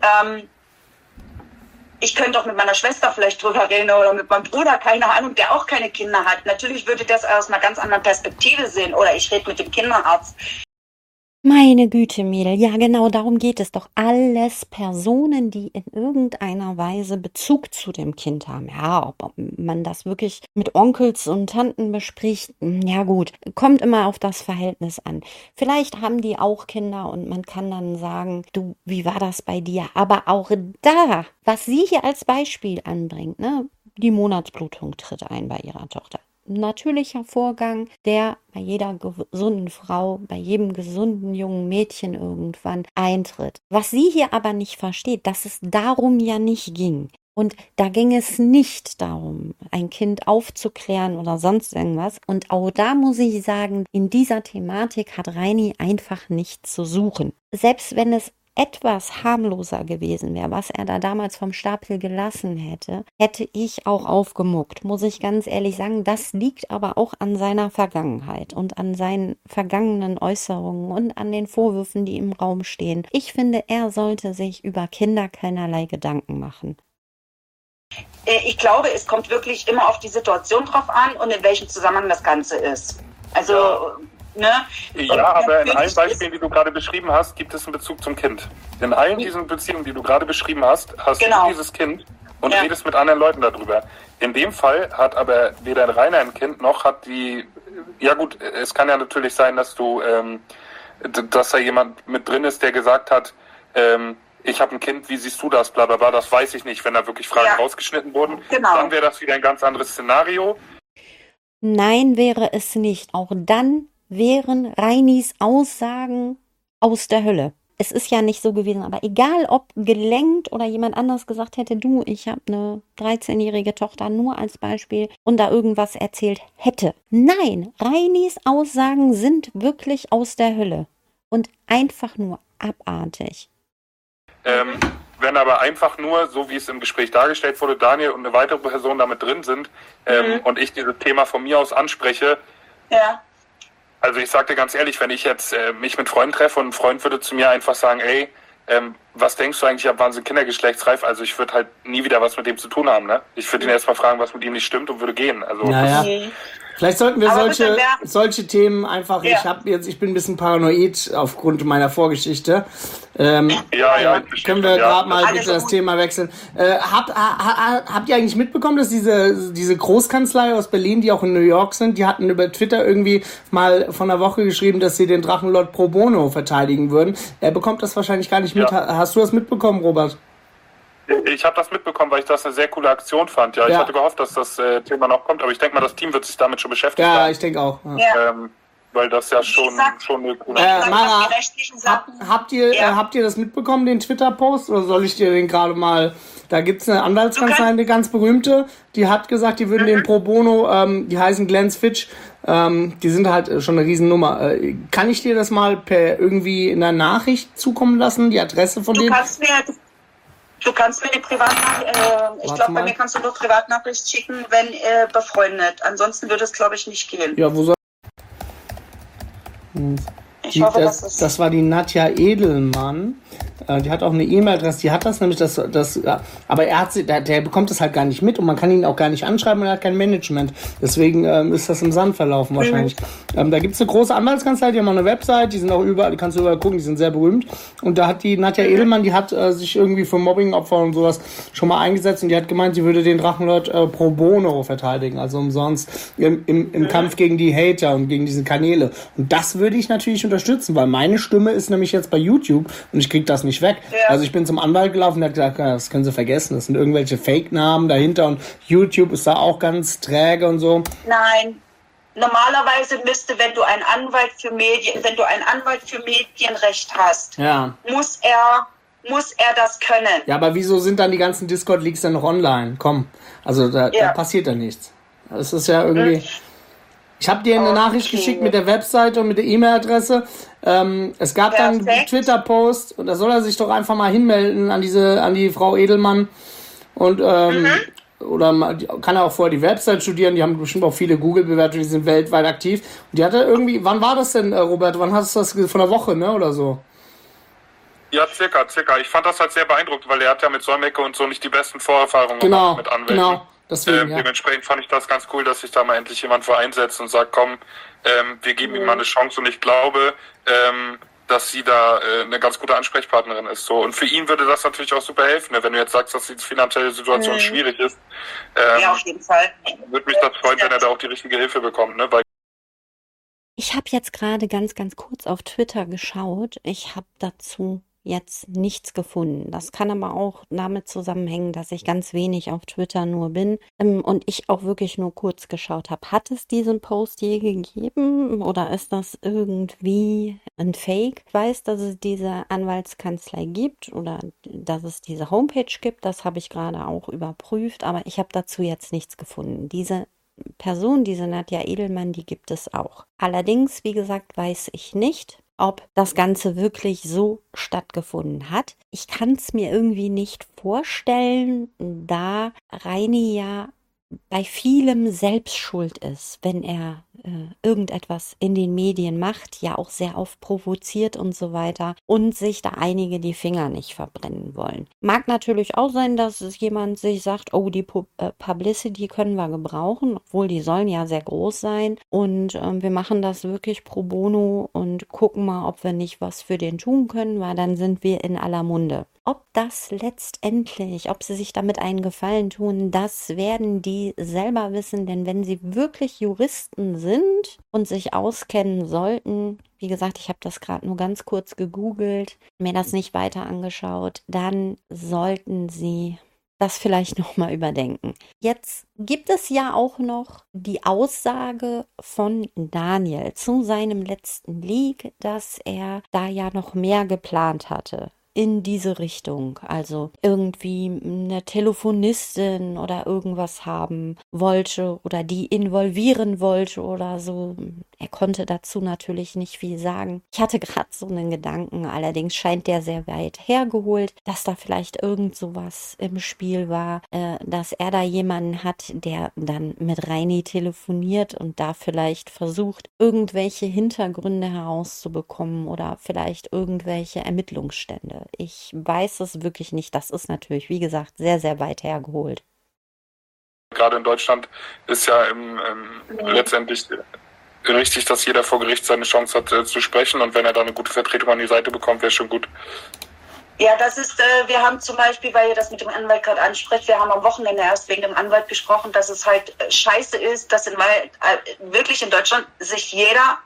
Ich könnte auch mit meiner Schwester vielleicht drüber reden oder mit meinem Bruder, keine Ahnung, der auch keine Kinder hat. Natürlich würde das aus einer ganz anderen Perspektive sehen. Oder ich rede mit dem Kinderarzt. Meine Güte, Mädel, ja genau, darum geht es doch. Alles Personen, die in irgendeiner Weise Bezug zu dem Kind haben. Ja, ob man das wirklich mit Onkels und Tanten bespricht, ja gut, kommt immer auf das Verhältnis an. Vielleicht haben die auch Kinder und man kann dann sagen, du, wie war das bei dir? Aber auch da, was sie hier als Beispiel anbringt, ne, die Monatsblutung tritt ein bei ihrer Tochter. Natürlicher Vorgang, der bei jeder gesunden Frau, bei jedem gesunden jungen Mädchen irgendwann eintritt. Was sie hier aber nicht versteht, dass es darum ja nicht ging. Und da ging es nicht darum, ein Kind aufzuklären oder sonst irgendwas. Und auch da muss ich sagen, in dieser Thematik hat Reini einfach nichts zu suchen. Selbst wenn es etwas harmloser gewesen wäre, was er da damals vom Stapel gelassen hätte, hätte ich auch aufgemuckt, muss ich ganz ehrlich sagen. Das liegt aber auch an seiner Vergangenheit und an seinen vergangenen Äußerungen und an den Vorwürfen, die im Raum stehen. Ich finde, er sollte sich über Kinder keinerlei Gedanken machen. Ich glaube, es kommt wirklich immer auf die Situation drauf an und in welchem Zusammenhang das Ganze ist. Also... Ne? Ja, aber in allen Beispielen, die du gerade beschrieben hast, gibt es einen Bezug zum Kind. In allen diesen Beziehungen, die du gerade beschrieben hast, du dieses Kind und redest mit anderen Leuten darüber. In dem Fall hat aber weder Rainer ein Kind, noch hat die... Ja gut, es kann ja natürlich sein, dass dass da jemand mit drin ist, der gesagt hat, ich habe ein Kind, wie siehst du das, bla bla bla, das weiß ich nicht, wenn da wirklich Fragen rausgeschnitten wurden. Genau. Dann wäre das wieder ein ganz anderes Szenario. Nein, wäre es nicht. Auch dann wären Reinis Aussagen aus der Hölle. Es ist ja nicht so gewesen, aber egal ob gelenkt oder jemand anders gesagt hätte, du, ich habe eine 13-jährige Tochter, nur als Beispiel, und da irgendwas erzählt hätte. Nein, Reinis Aussagen sind wirklich aus der Hölle und einfach nur abartig. Wenn aber einfach nur, so wie es im Gespräch dargestellt wurde, Daniel und eine weitere Person damit drin sind und ich dieses Thema von mir aus anspreche, also ich sag dir ganz ehrlich, wenn ich jetzt mich mit Freunden treffe und ein Freund würde zu mir einfach sagen, ey, was denkst du eigentlich, ab wann sind Kinder geschlechtsreif? Also ich würde halt nie wieder was mit dem zu tun haben, ne? Ich würde ihn erstmal fragen, was mit ihm nicht stimmt und würde gehen. Also Vielleicht sollten wir solche Themen einfach, ich bin ein bisschen paranoid aufgrund meiner Vorgeschichte. Können wir gerade mal bitte das Thema wechseln. Habt ihr eigentlich mitbekommen, dass diese Großkanzlei aus Berlin, die auch in New York sind, die hatten über Twitter irgendwie mal von einer Woche geschrieben, dass sie den Drachenlord pro bono verteidigen würden. Er bekommt das wahrscheinlich gar nicht mit. Hast du das mitbekommen, Robert? Ich habe das mitbekommen, weil ich das eine sehr coole Aktion fand. Ja, ich hatte gehofft, dass das Thema noch kommt, aber ich denke mal, das Team wird sich damit schon beschäftigen. Ja, ich denke auch. Ja. Weil das ja schon eine coole Mara, habt ihr das mitbekommen, den Twitter-Post, oder soll ich dir den gerade mal... Da gibt's eine Anwaltskanzlei, eine ganz berühmte, die hat gesagt, die würden den pro bono, die heißen Glenn's Fitch, die sind halt schon eine Riesennummer. Kann ich dir das mal per irgendwie in einer Nachricht zukommen lassen, die Adresse von denen? Du kannst mir eine Privatnachricht, ich glaube, bei mir kannst du nur Privatnachricht schicken, wenn befreundet. Ansonsten würde es, glaube ich, nicht gehen. Ja, wo soll... Ich hoffe, das war die Nadja Edelmann. Die hat auch eine E-Mail-Adresse, die hat das nämlich, aber der bekommt das halt gar nicht mit und man kann ihn auch gar nicht anschreiben und er hat kein Management. Deswegen ist das im Sand verlaufen wahrscheinlich. Da gibt's eine große Anwaltskanzlei, die haben auch eine Website, die sind auch überall, die kannst du überall gucken, die sind sehr berühmt. Und da hat die Nadja Edelmann, die hat sich irgendwie für Mobbing-Opfer und sowas schon mal eingesetzt und die hat gemeint, sie würde den Drachenlord pro bono verteidigen, also umsonst im Kampf gegen die Hater und gegen diese Kanäle. Und das würde ich natürlich unterstützen, weil meine Stimme ist nämlich jetzt bei YouTube und ich krieg das nicht weg. Ja. Also ich bin zum Anwalt gelaufen und der hat gesagt, das können Sie vergessen, das sind irgendwelche Fake-Namen dahinter und YouTube ist da auch ganz träge und so. Nein, normalerweise müsste, wenn du einen Anwalt für Medienrecht hast, muss er das können. Ja, aber wieso sind dann die ganzen Discord-Leaks dann noch online? Komm, also da passiert ja nichts. Das ist ja irgendwie... Ich habe dir eine Nachricht geschickt mit der Webseite und mit der E-Mail-Adresse. Es gab dann einen Twitter-Post und da soll er sich doch einfach mal hinmelden an die Frau Edelmann und oder kann er auch vorher die Website studieren. Die haben bestimmt auch viele Google-Bewertungen, die sind weltweit aktiv. Und die hatte irgendwie, wann war das denn, Robert? Wann hast du das von der Woche, ne, oder so? Ja, circa. Ich fand das halt sehr beeindruckend, weil er hat ja mit Solmecke und so nicht die besten Vorerfahrungen gemacht mit Anwälten. Genau. Deswegen, dementsprechend fand ich das ganz cool, dass sich da mal endlich jemand für einsetzt und sagt, komm, wir geben ihm mal eine Chance und ich glaube, dass sie da eine ganz gute Ansprechpartnerin ist. So. Und für ihn würde das natürlich auch super helfen, ne? Wenn du jetzt sagst, dass die finanzielle Situation schwierig ist. Ja, auf jeden Fall. Würde mich das freuen, wenn er da auch die richtige Hilfe bekommt, ne? Weil ich habe jetzt gerade ganz, ganz kurz auf Twitter geschaut. Ich habe dazu jetzt nichts gefunden. Das kann aber auch damit zusammenhängen, dass ich ganz wenig auf Twitter nur bin und ich auch wirklich nur kurz geschaut habe. Hat es diesen Post je gegeben oder ist das irgendwie ein Fake? Ich weiß, dass es diese Anwaltskanzlei gibt oder dass es diese Homepage gibt. Das habe ich gerade auch überprüft, aber ich habe dazu jetzt nichts gefunden. Diese Person, diese Nadja Edelmann, die gibt es auch. Allerdings, wie gesagt, weiß ich nicht, ob das Ganze wirklich so stattgefunden hat. Ich kann es mir irgendwie nicht vorstellen, da Reini ja bei vielem selbst schuld ist, wenn er irgendetwas in den Medien macht, ja auch sehr oft provoziert und so weiter und sich da einige die Finger nicht verbrennen wollen. Mag natürlich auch sein, dass es jemand sich sagt, oh, die Publicity können wir gebrauchen, obwohl die sollen ja sehr groß sein und wir machen das wirklich pro bono und gucken mal, ob wir nicht was für den tun können, weil dann sind wir in aller Munde. Ob das letztendlich, ob sie sich damit einen Gefallen tun, das werden die selber wissen, denn wenn sie wirklich Juristen sind und sich auskennen sollten, wie gesagt, ich habe das gerade nur ganz kurz gegoogelt, mir das nicht weiter angeschaut, dann sollten sie das vielleicht nochmal überdenken. Jetzt gibt es ja auch noch die Aussage von Daniel zu seinem letzten Leak, dass er da ja noch mehr geplant hatte in diese Richtung, also irgendwie eine Telefonistin oder irgendwas haben wollte oder die involvieren wollte oder so. Er konnte dazu natürlich nicht viel sagen. Ich hatte gerade so einen Gedanken, allerdings scheint der sehr weit hergeholt, dass da vielleicht irgend sowas im Spiel war, dass er da jemanden hat, der dann mit Reini telefoniert und da vielleicht versucht, irgendwelche Hintergründe herauszubekommen oder vielleicht irgendwelche Ermittlungsstände. Ich weiß es wirklich nicht. Das ist natürlich, wie gesagt, sehr, sehr weit hergeholt. Gerade in Deutschland ist ja letztendlich richtig, dass jeder vor Gericht seine Chance hat zu sprechen und wenn er da eine gute Vertretung an die Seite bekommt, wäre schon gut. Ja, das ist, wir haben zum Beispiel, weil ihr das mit dem Anwalt gerade anspricht, wir haben am Wochenende erst wegen dem Anwalt gesprochen, dass es halt scheiße ist, dass wirklich in Deutschland sich jeder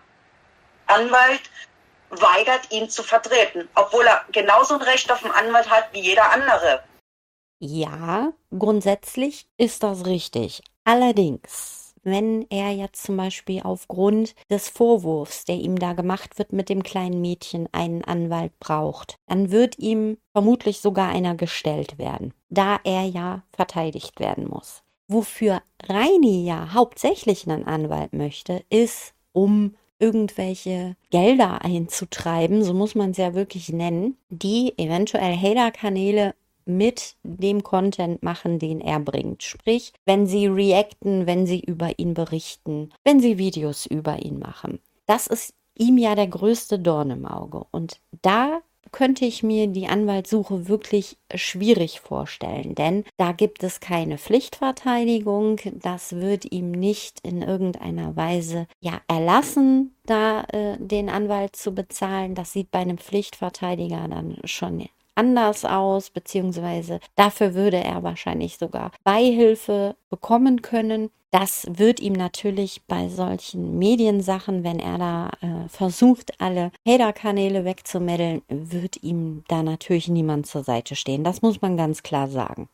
Anwalt weigert, ihn zu vertreten, obwohl er genauso ein Recht auf einen Anwalt hat wie jeder andere. Ja, grundsätzlich ist das richtig. Allerdings, wenn er jetzt zum Beispiel aufgrund des Vorwurfs, der ihm da gemacht wird mit dem kleinen Mädchen, einen Anwalt braucht, dann wird ihm vermutlich sogar einer gestellt werden, da er ja verteidigt werden muss. Wofür Reini ja hauptsächlich einen Anwalt möchte, ist, um irgendwelche Gelder einzutreiben, so muss man es ja wirklich nennen, die eventuell Hater-Kanäle mit dem Content machen, den er bringt. Sprich, wenn sie reacten, wenn sie über ihn berichten, wenn sie Videos über ihn machen. Das ist ihm ja der größte Dorn im Auge. Und da könnte ich mir die Anwaltssuche wirklich schwierig vorstellen, denn da gibt es keine Pflichtverteidigung, das wird ihm nicht in irgendeiner Weise erlassen, da den Anwalt zu bezahlen. Das sieht bei einem Pflichtverteidiger dann schon anders aus, beziehungsweise dafür würde er wahrscheinlich sogar Beihilfe bekommen können. Das wird ihm natürlich bei solchen Mediensachen, wenn er da versucht, alle Hater-Kanäle wegzumeddeln, wird ihm da natürlich niemand zur Seite stehen. Das muss man ganz klar sagen.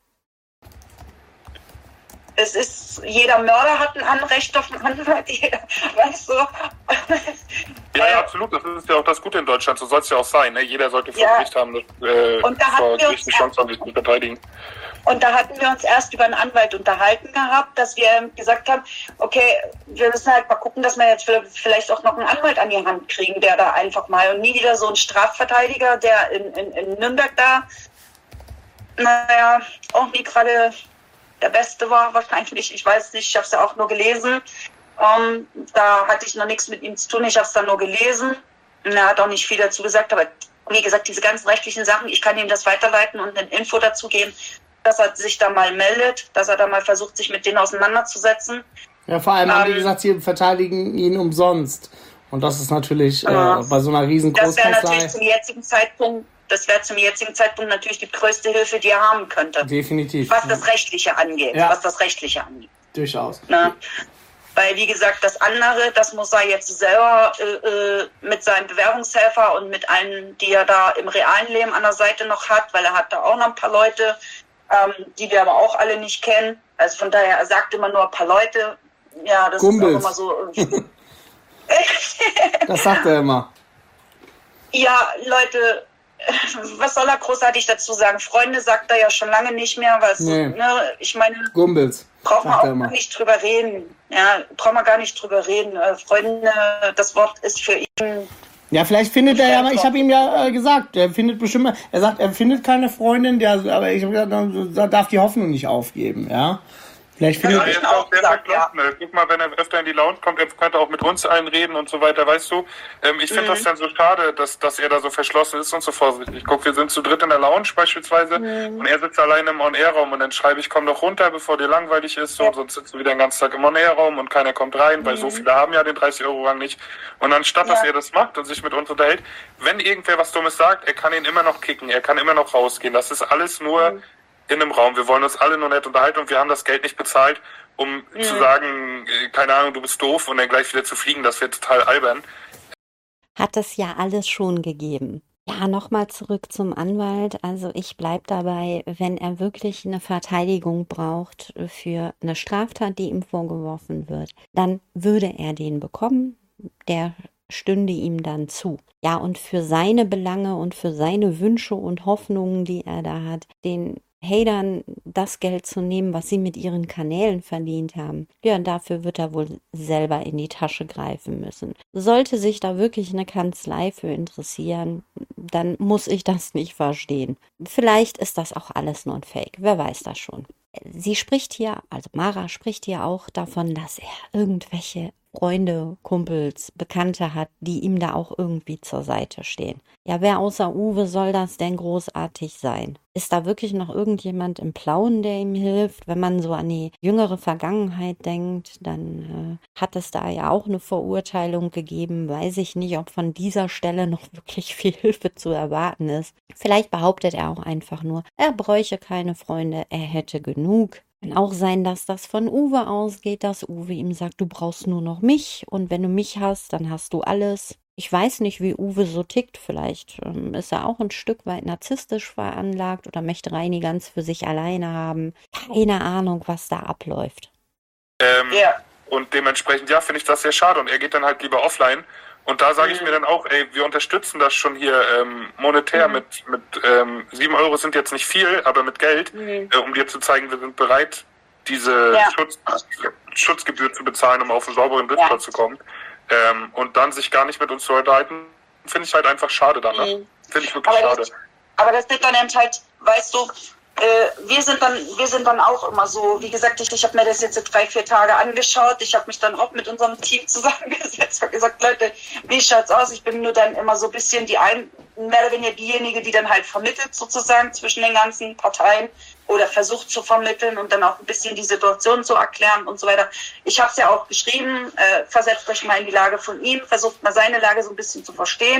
Es ist, jeder Mörder hat ein Anrecht auf einen Anwalt, weißt du? Ja, absolut. Das ist ja auch das Gute in Deutschland. So soll es ja auch sein. Ne? Jeder sollte vor Gericht haben, und da vor Gericht die Chance haben, sich zu verteidigen. Und da hatten wir uns erst über einen Anwalt unterhalten gehabt, dass wir gesagt haben, okay, wir müssen halt mal gucken, dass wir jetzt vielleicht auch noch einen Anwalt an die Hand kriegen, der da einfach mal, und nie wieder so ein Strafverteidiger, der in Nürnberg da, auch nie gerade der Beste war wahrscheinlich, ich weiß nicht, ich habe es ja auch nur gelesen. Da hatte ich noch nichts mit ihm zu tun, ich habe es dann nur gelesen. Und er hat auch nicht viel dazu gesagt, aber wie gesagt, diese ganzen rechtlichen Sachen, ich kann ihm das weiterleiten und eine Info dazu geben, dass er sich da mal meldet, dass er da mal versucht, sich mit denen auseinanderzusetzen. Ja, vor allem haben die gesagt, sie verteidigen ihn umsonst. Und das ist natürlich bei so einer riesen Großkanzlei. Das wäre natürlich zum jetzigen Zeitpunkt natürlich die größte Hilfe, die er haben könnte. Definitiv. Was das Rechtliche angeht. Ja. Durchaus. Ja. Weil, wie gesagt, das andere, das muss er jetzt selber mit seinem Bewährungshelfer und mit allen, die er da im realen Leben an der Seite noch hat, weil er hat da auch noch ein paar Leute, die wir aber auch alle nicht kennen. Also von daher, er sagt immer nur ein paar Leute. Ja, das Kumpels. ist auch immer so. Das sagt er immer. Ja, Leute, was soll er großartig dazu sagen? Freunde sagt er ja schon lange nicht mehr, was, ich meine, Gumbels. Braucht man auch gar nicht drüber reden. Ja, braucht man gar nicht drüber reden. Freunde, das Wort ist für ihn. Ja, vielleicht findet er ja mal, ich habe ihm ja gesagt, er findet bestimmt, er sagt, er findet keine Freundin, aber ich habe gesagt, da darf die Hoffnung nicht aufgeben, ja. Vielleicht findet er ist auch sehr verkloppt. Ne? Guck mal, wenn er öfter in die Lounge kommt, er könnte auch mit uns allen reden und so weiter, weißt du. Ich finde das dann so schade, dass er da so verschlossen ist und so vorsichtig. Guck, wir sind zu dritt in der Lounge beispielsweise und er sitzt alleine im On-Air-Raum und dann schreibe ich, komm doch runter, bevor dir langweilig ist, so, sonst sitzt du wieder den ganzen Tag im On-Air-Raum und keiner kommt rein, weil so viele haben ja den 30-Euro-Rang nicht. Und anstatt, dass er das macht und sich mit uns unterhält, wenn irgendwer was Dummes sagt, er kann ihn immer noch kicken, er kann immer noch rausgehen. Das ist alles nur in einem Raum. Wir wollen uns alle nur nett unterhalten und wir haben das Geld nicht bezahlt, um zu sagen, keine Ahnung, du bist doof und dann gleich wieder zu fliegen. Das wäre total albern. Hat es ja alles schon gegeben. Ja, nochmal zurück zum Anwalt. Also ich bleibe dabei, wenn er wirklich eine Verteidigung braucht für eine Straftat, die ihm vorgeworfen wird, dann würde er den bekommen. Der stünde ihm dann zu. Ja, und für seine Belange und für seine Wünsche und Hoffnungen, die er da hat, den Hatern das Geld zu nehmen, was sie mit ihren Kanälen verdient haben, ja, dafür wird er wohl selber in die Tasche greifen müssen. Sollte sich da wirklich eine Kanzlei für interessieren, dann muss ich das nicht verstehen. Vielleicht ist das auch alles nur ein Fake, wer weiß das schon. Sie spricht hier, also Mara spricht hier auch davon, dass er irgendwelche Freunde, Kumpels, Bekannte hat, die ihm da auch irgendwie zur Seite stehen. Ja, wer außer Uwe soll das denn großartig sein? Ist da wirklich noch irgendjemand im Plauen, der ihm hilft? Wenn man so an die jüngere Vergangenheit denkt, dann hat es da ja auch eine Verurteilung gegeben. Weiß ich nicht, ob von dieser Stelle noch wirklich viel Hilfe zu erwarten ist. Vielleicht behauptet er auch einfach nur, er bräuche keine Freunde, er hätte genug. Kann auch sein, dass das von Uwe ausgeht, dass Uwe ihm sagt, du brauchst nur noch mich und wenn du mich hast, dann hast du alles. Ich weiß nicht, wie Uwe so tickt. Vielleicht ist er auch ein Stück weit narzisstisch veranlagt oder möchte Reini ganz für sich alleine haben. Keine Ahnung, was da abläuft. Ja. Und dementsprechend, ja, finde ich das sehr schade. Und er geht dann halt lieber offline. Und da sage ich mir dann auch, ey, wir unterstützen das schon hier monetär mit 7 Euro sind jetzt nicht viel, aber mit Geld, um dir zu zeigen, wir sind bereit, diese Schutzgebühr zu bezahlen, um auf einen sauberen Discord zu kommen. Und dann sich gar nicht mit uns zu unterhalten, finde ich halt einfach schade dann. Ne? Finde ich wirklich schade. Aber das wird dann halt, weißt du, wir sind dann auch immer so, wie gesagt, ich habe mir das jetzt 3-4 Tage angeschaut, ich habe mich dann auch mit unserem Team zusammengesetzt und gesagt, Leute, wie schaut's aus? Ich bin nur dann immer so ein bisschen mehr oder weniger diejenige, die dann halt vermittelt sozusagen zwischen den ganzen Parteien oder versucht zu vermitteln und dann auch ein bisschen die Situation zu erklären und so weiter. Ich habe es ja auch geschrieben, versetzt euch mal in die Lage von ihm, versucht mal seine Lage so ein bisschen zu verstehen.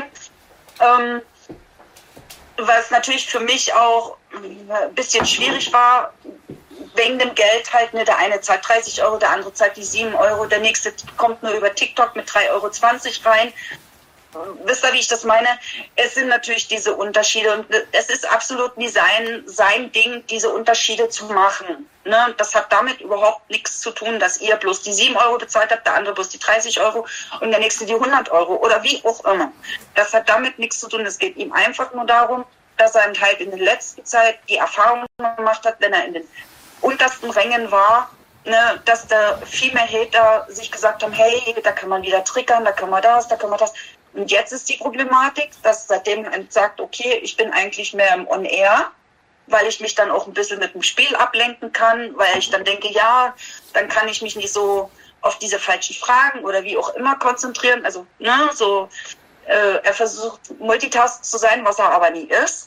Was natürlich für mich auch ein bisschen schwierig war, wegen dem Geld halt, ne, der eine zahlt 30 Euro, der andere zahlt die 7 Euro, der nächste kommt nur über TikTok mit 3,20 Euro rein. Wisst ihr, wie ich das meine? Es sind natürlich diese Unterschiede und es ist absolut nie sein Ding, diese Unterschiede zu machen. Ne? Das hat damit überhaupt nichts zu tun, dass ihr bloß die 7 Euro bezahlt habt, der andere bloß die 30 Euro und der nächste die 100 Euro oder wie auch immer. Das hat damit nichts zu tun. Es geht ihm einfach nur darum, dass er halt in der letzten Zeit die Erfahrung gemacht hat, wenn er in den untersten Rängen war, ne, dass da viel mehr Hater sich gesagt haben, hey, da kann man wieder triggern, da kann man das, da kann man das. Und jetzt ist die Problematik, dass seitdem man sagt, okay, ich bin eigentlich mehr im On-Air, weil ich mich dann auch ein bisschen mit dem Spiel ablenken kann, weil ich dann denke, ja, dann kann ich mich nicht so auf diese falschen Fragen oder wie auch immer konzentrieren. Also, ne, so, er versucht Multitask zu sein, was er aber nie ist.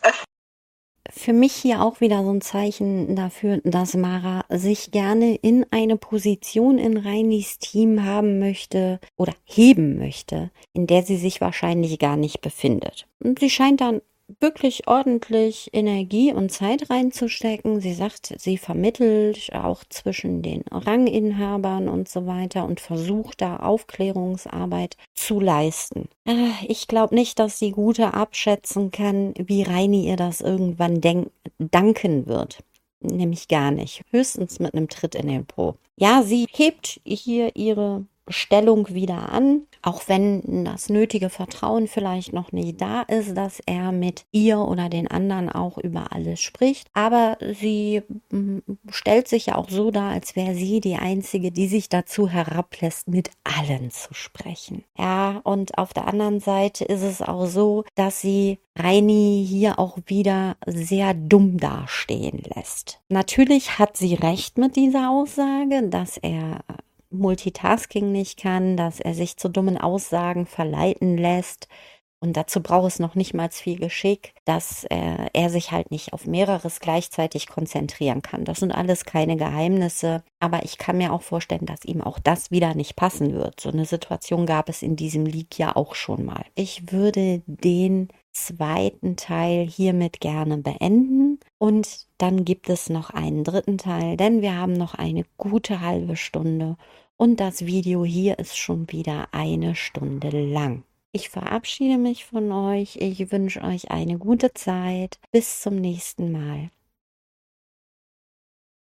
Für mich hier auch wieder so ein Zeichen dafür, dass Mara sich gerne in eine Position in Reinis Team haben möchte oder heben möchte, in der sie sich wahrscheinlich gar nicht befindet. Und sie scheint dann wirklich ordentlich Energie und Zeit reinzustecken. Sie sagt, sie vermittelt auch zwischen den Ranginhabern und so weiter und versucht da Aufklärungsarbeit zu leisten. Ich glaube nicht, dass sie Gute abschätzen kann, wie Reini ihr das irgendwann danken wird. Nämlich gar nicht. Höchstens mit einem Tritt in den Po. Ja, sie hebt hier ihre Stellung wieder an, auch wenn das nötige Vertrauen vielleicht noch nicht da ist, dass er mit ihr oder den anderen auch über alles spricht. Aber sie stellt sich ja auch so dar, als wäre sie die Einzige, die sich dazu herablässt, mit allen zu sprechen. Ja, und auf der anderen Seite ist es auch so, dass sie Reini hier auch wieder sehr dumm dastehen lässt. Natürlich hat sie recht mit dieser Aussage, dass er Multitasking nicht kann, dass er sich zu dummen Aussagen verleiten lässt. Und dazu braucht es noch nicht mal viel Geschick, dass er sich halt nicht auf mehreres gleichzeitig konzentrieren kann. Das sind alles keine Geheimnisse. Aber ich kann mir auch vorstellen, dass ihm auch das wieder nicht passen wird. So eine Situation gab es in diesem Leak ja auch schon mal. Ich würde den zweiten Teil hiermit gerne beenden und dann gibt es noch einen dritten Teil, denn wir haben noch eine gute halbe Stunde und das Video hier ist schon wieder 1 Stunde lang. Ich verabschiede mich von euch, ich wünsche euch eine gute Zeit, bis zum nächsten Mal.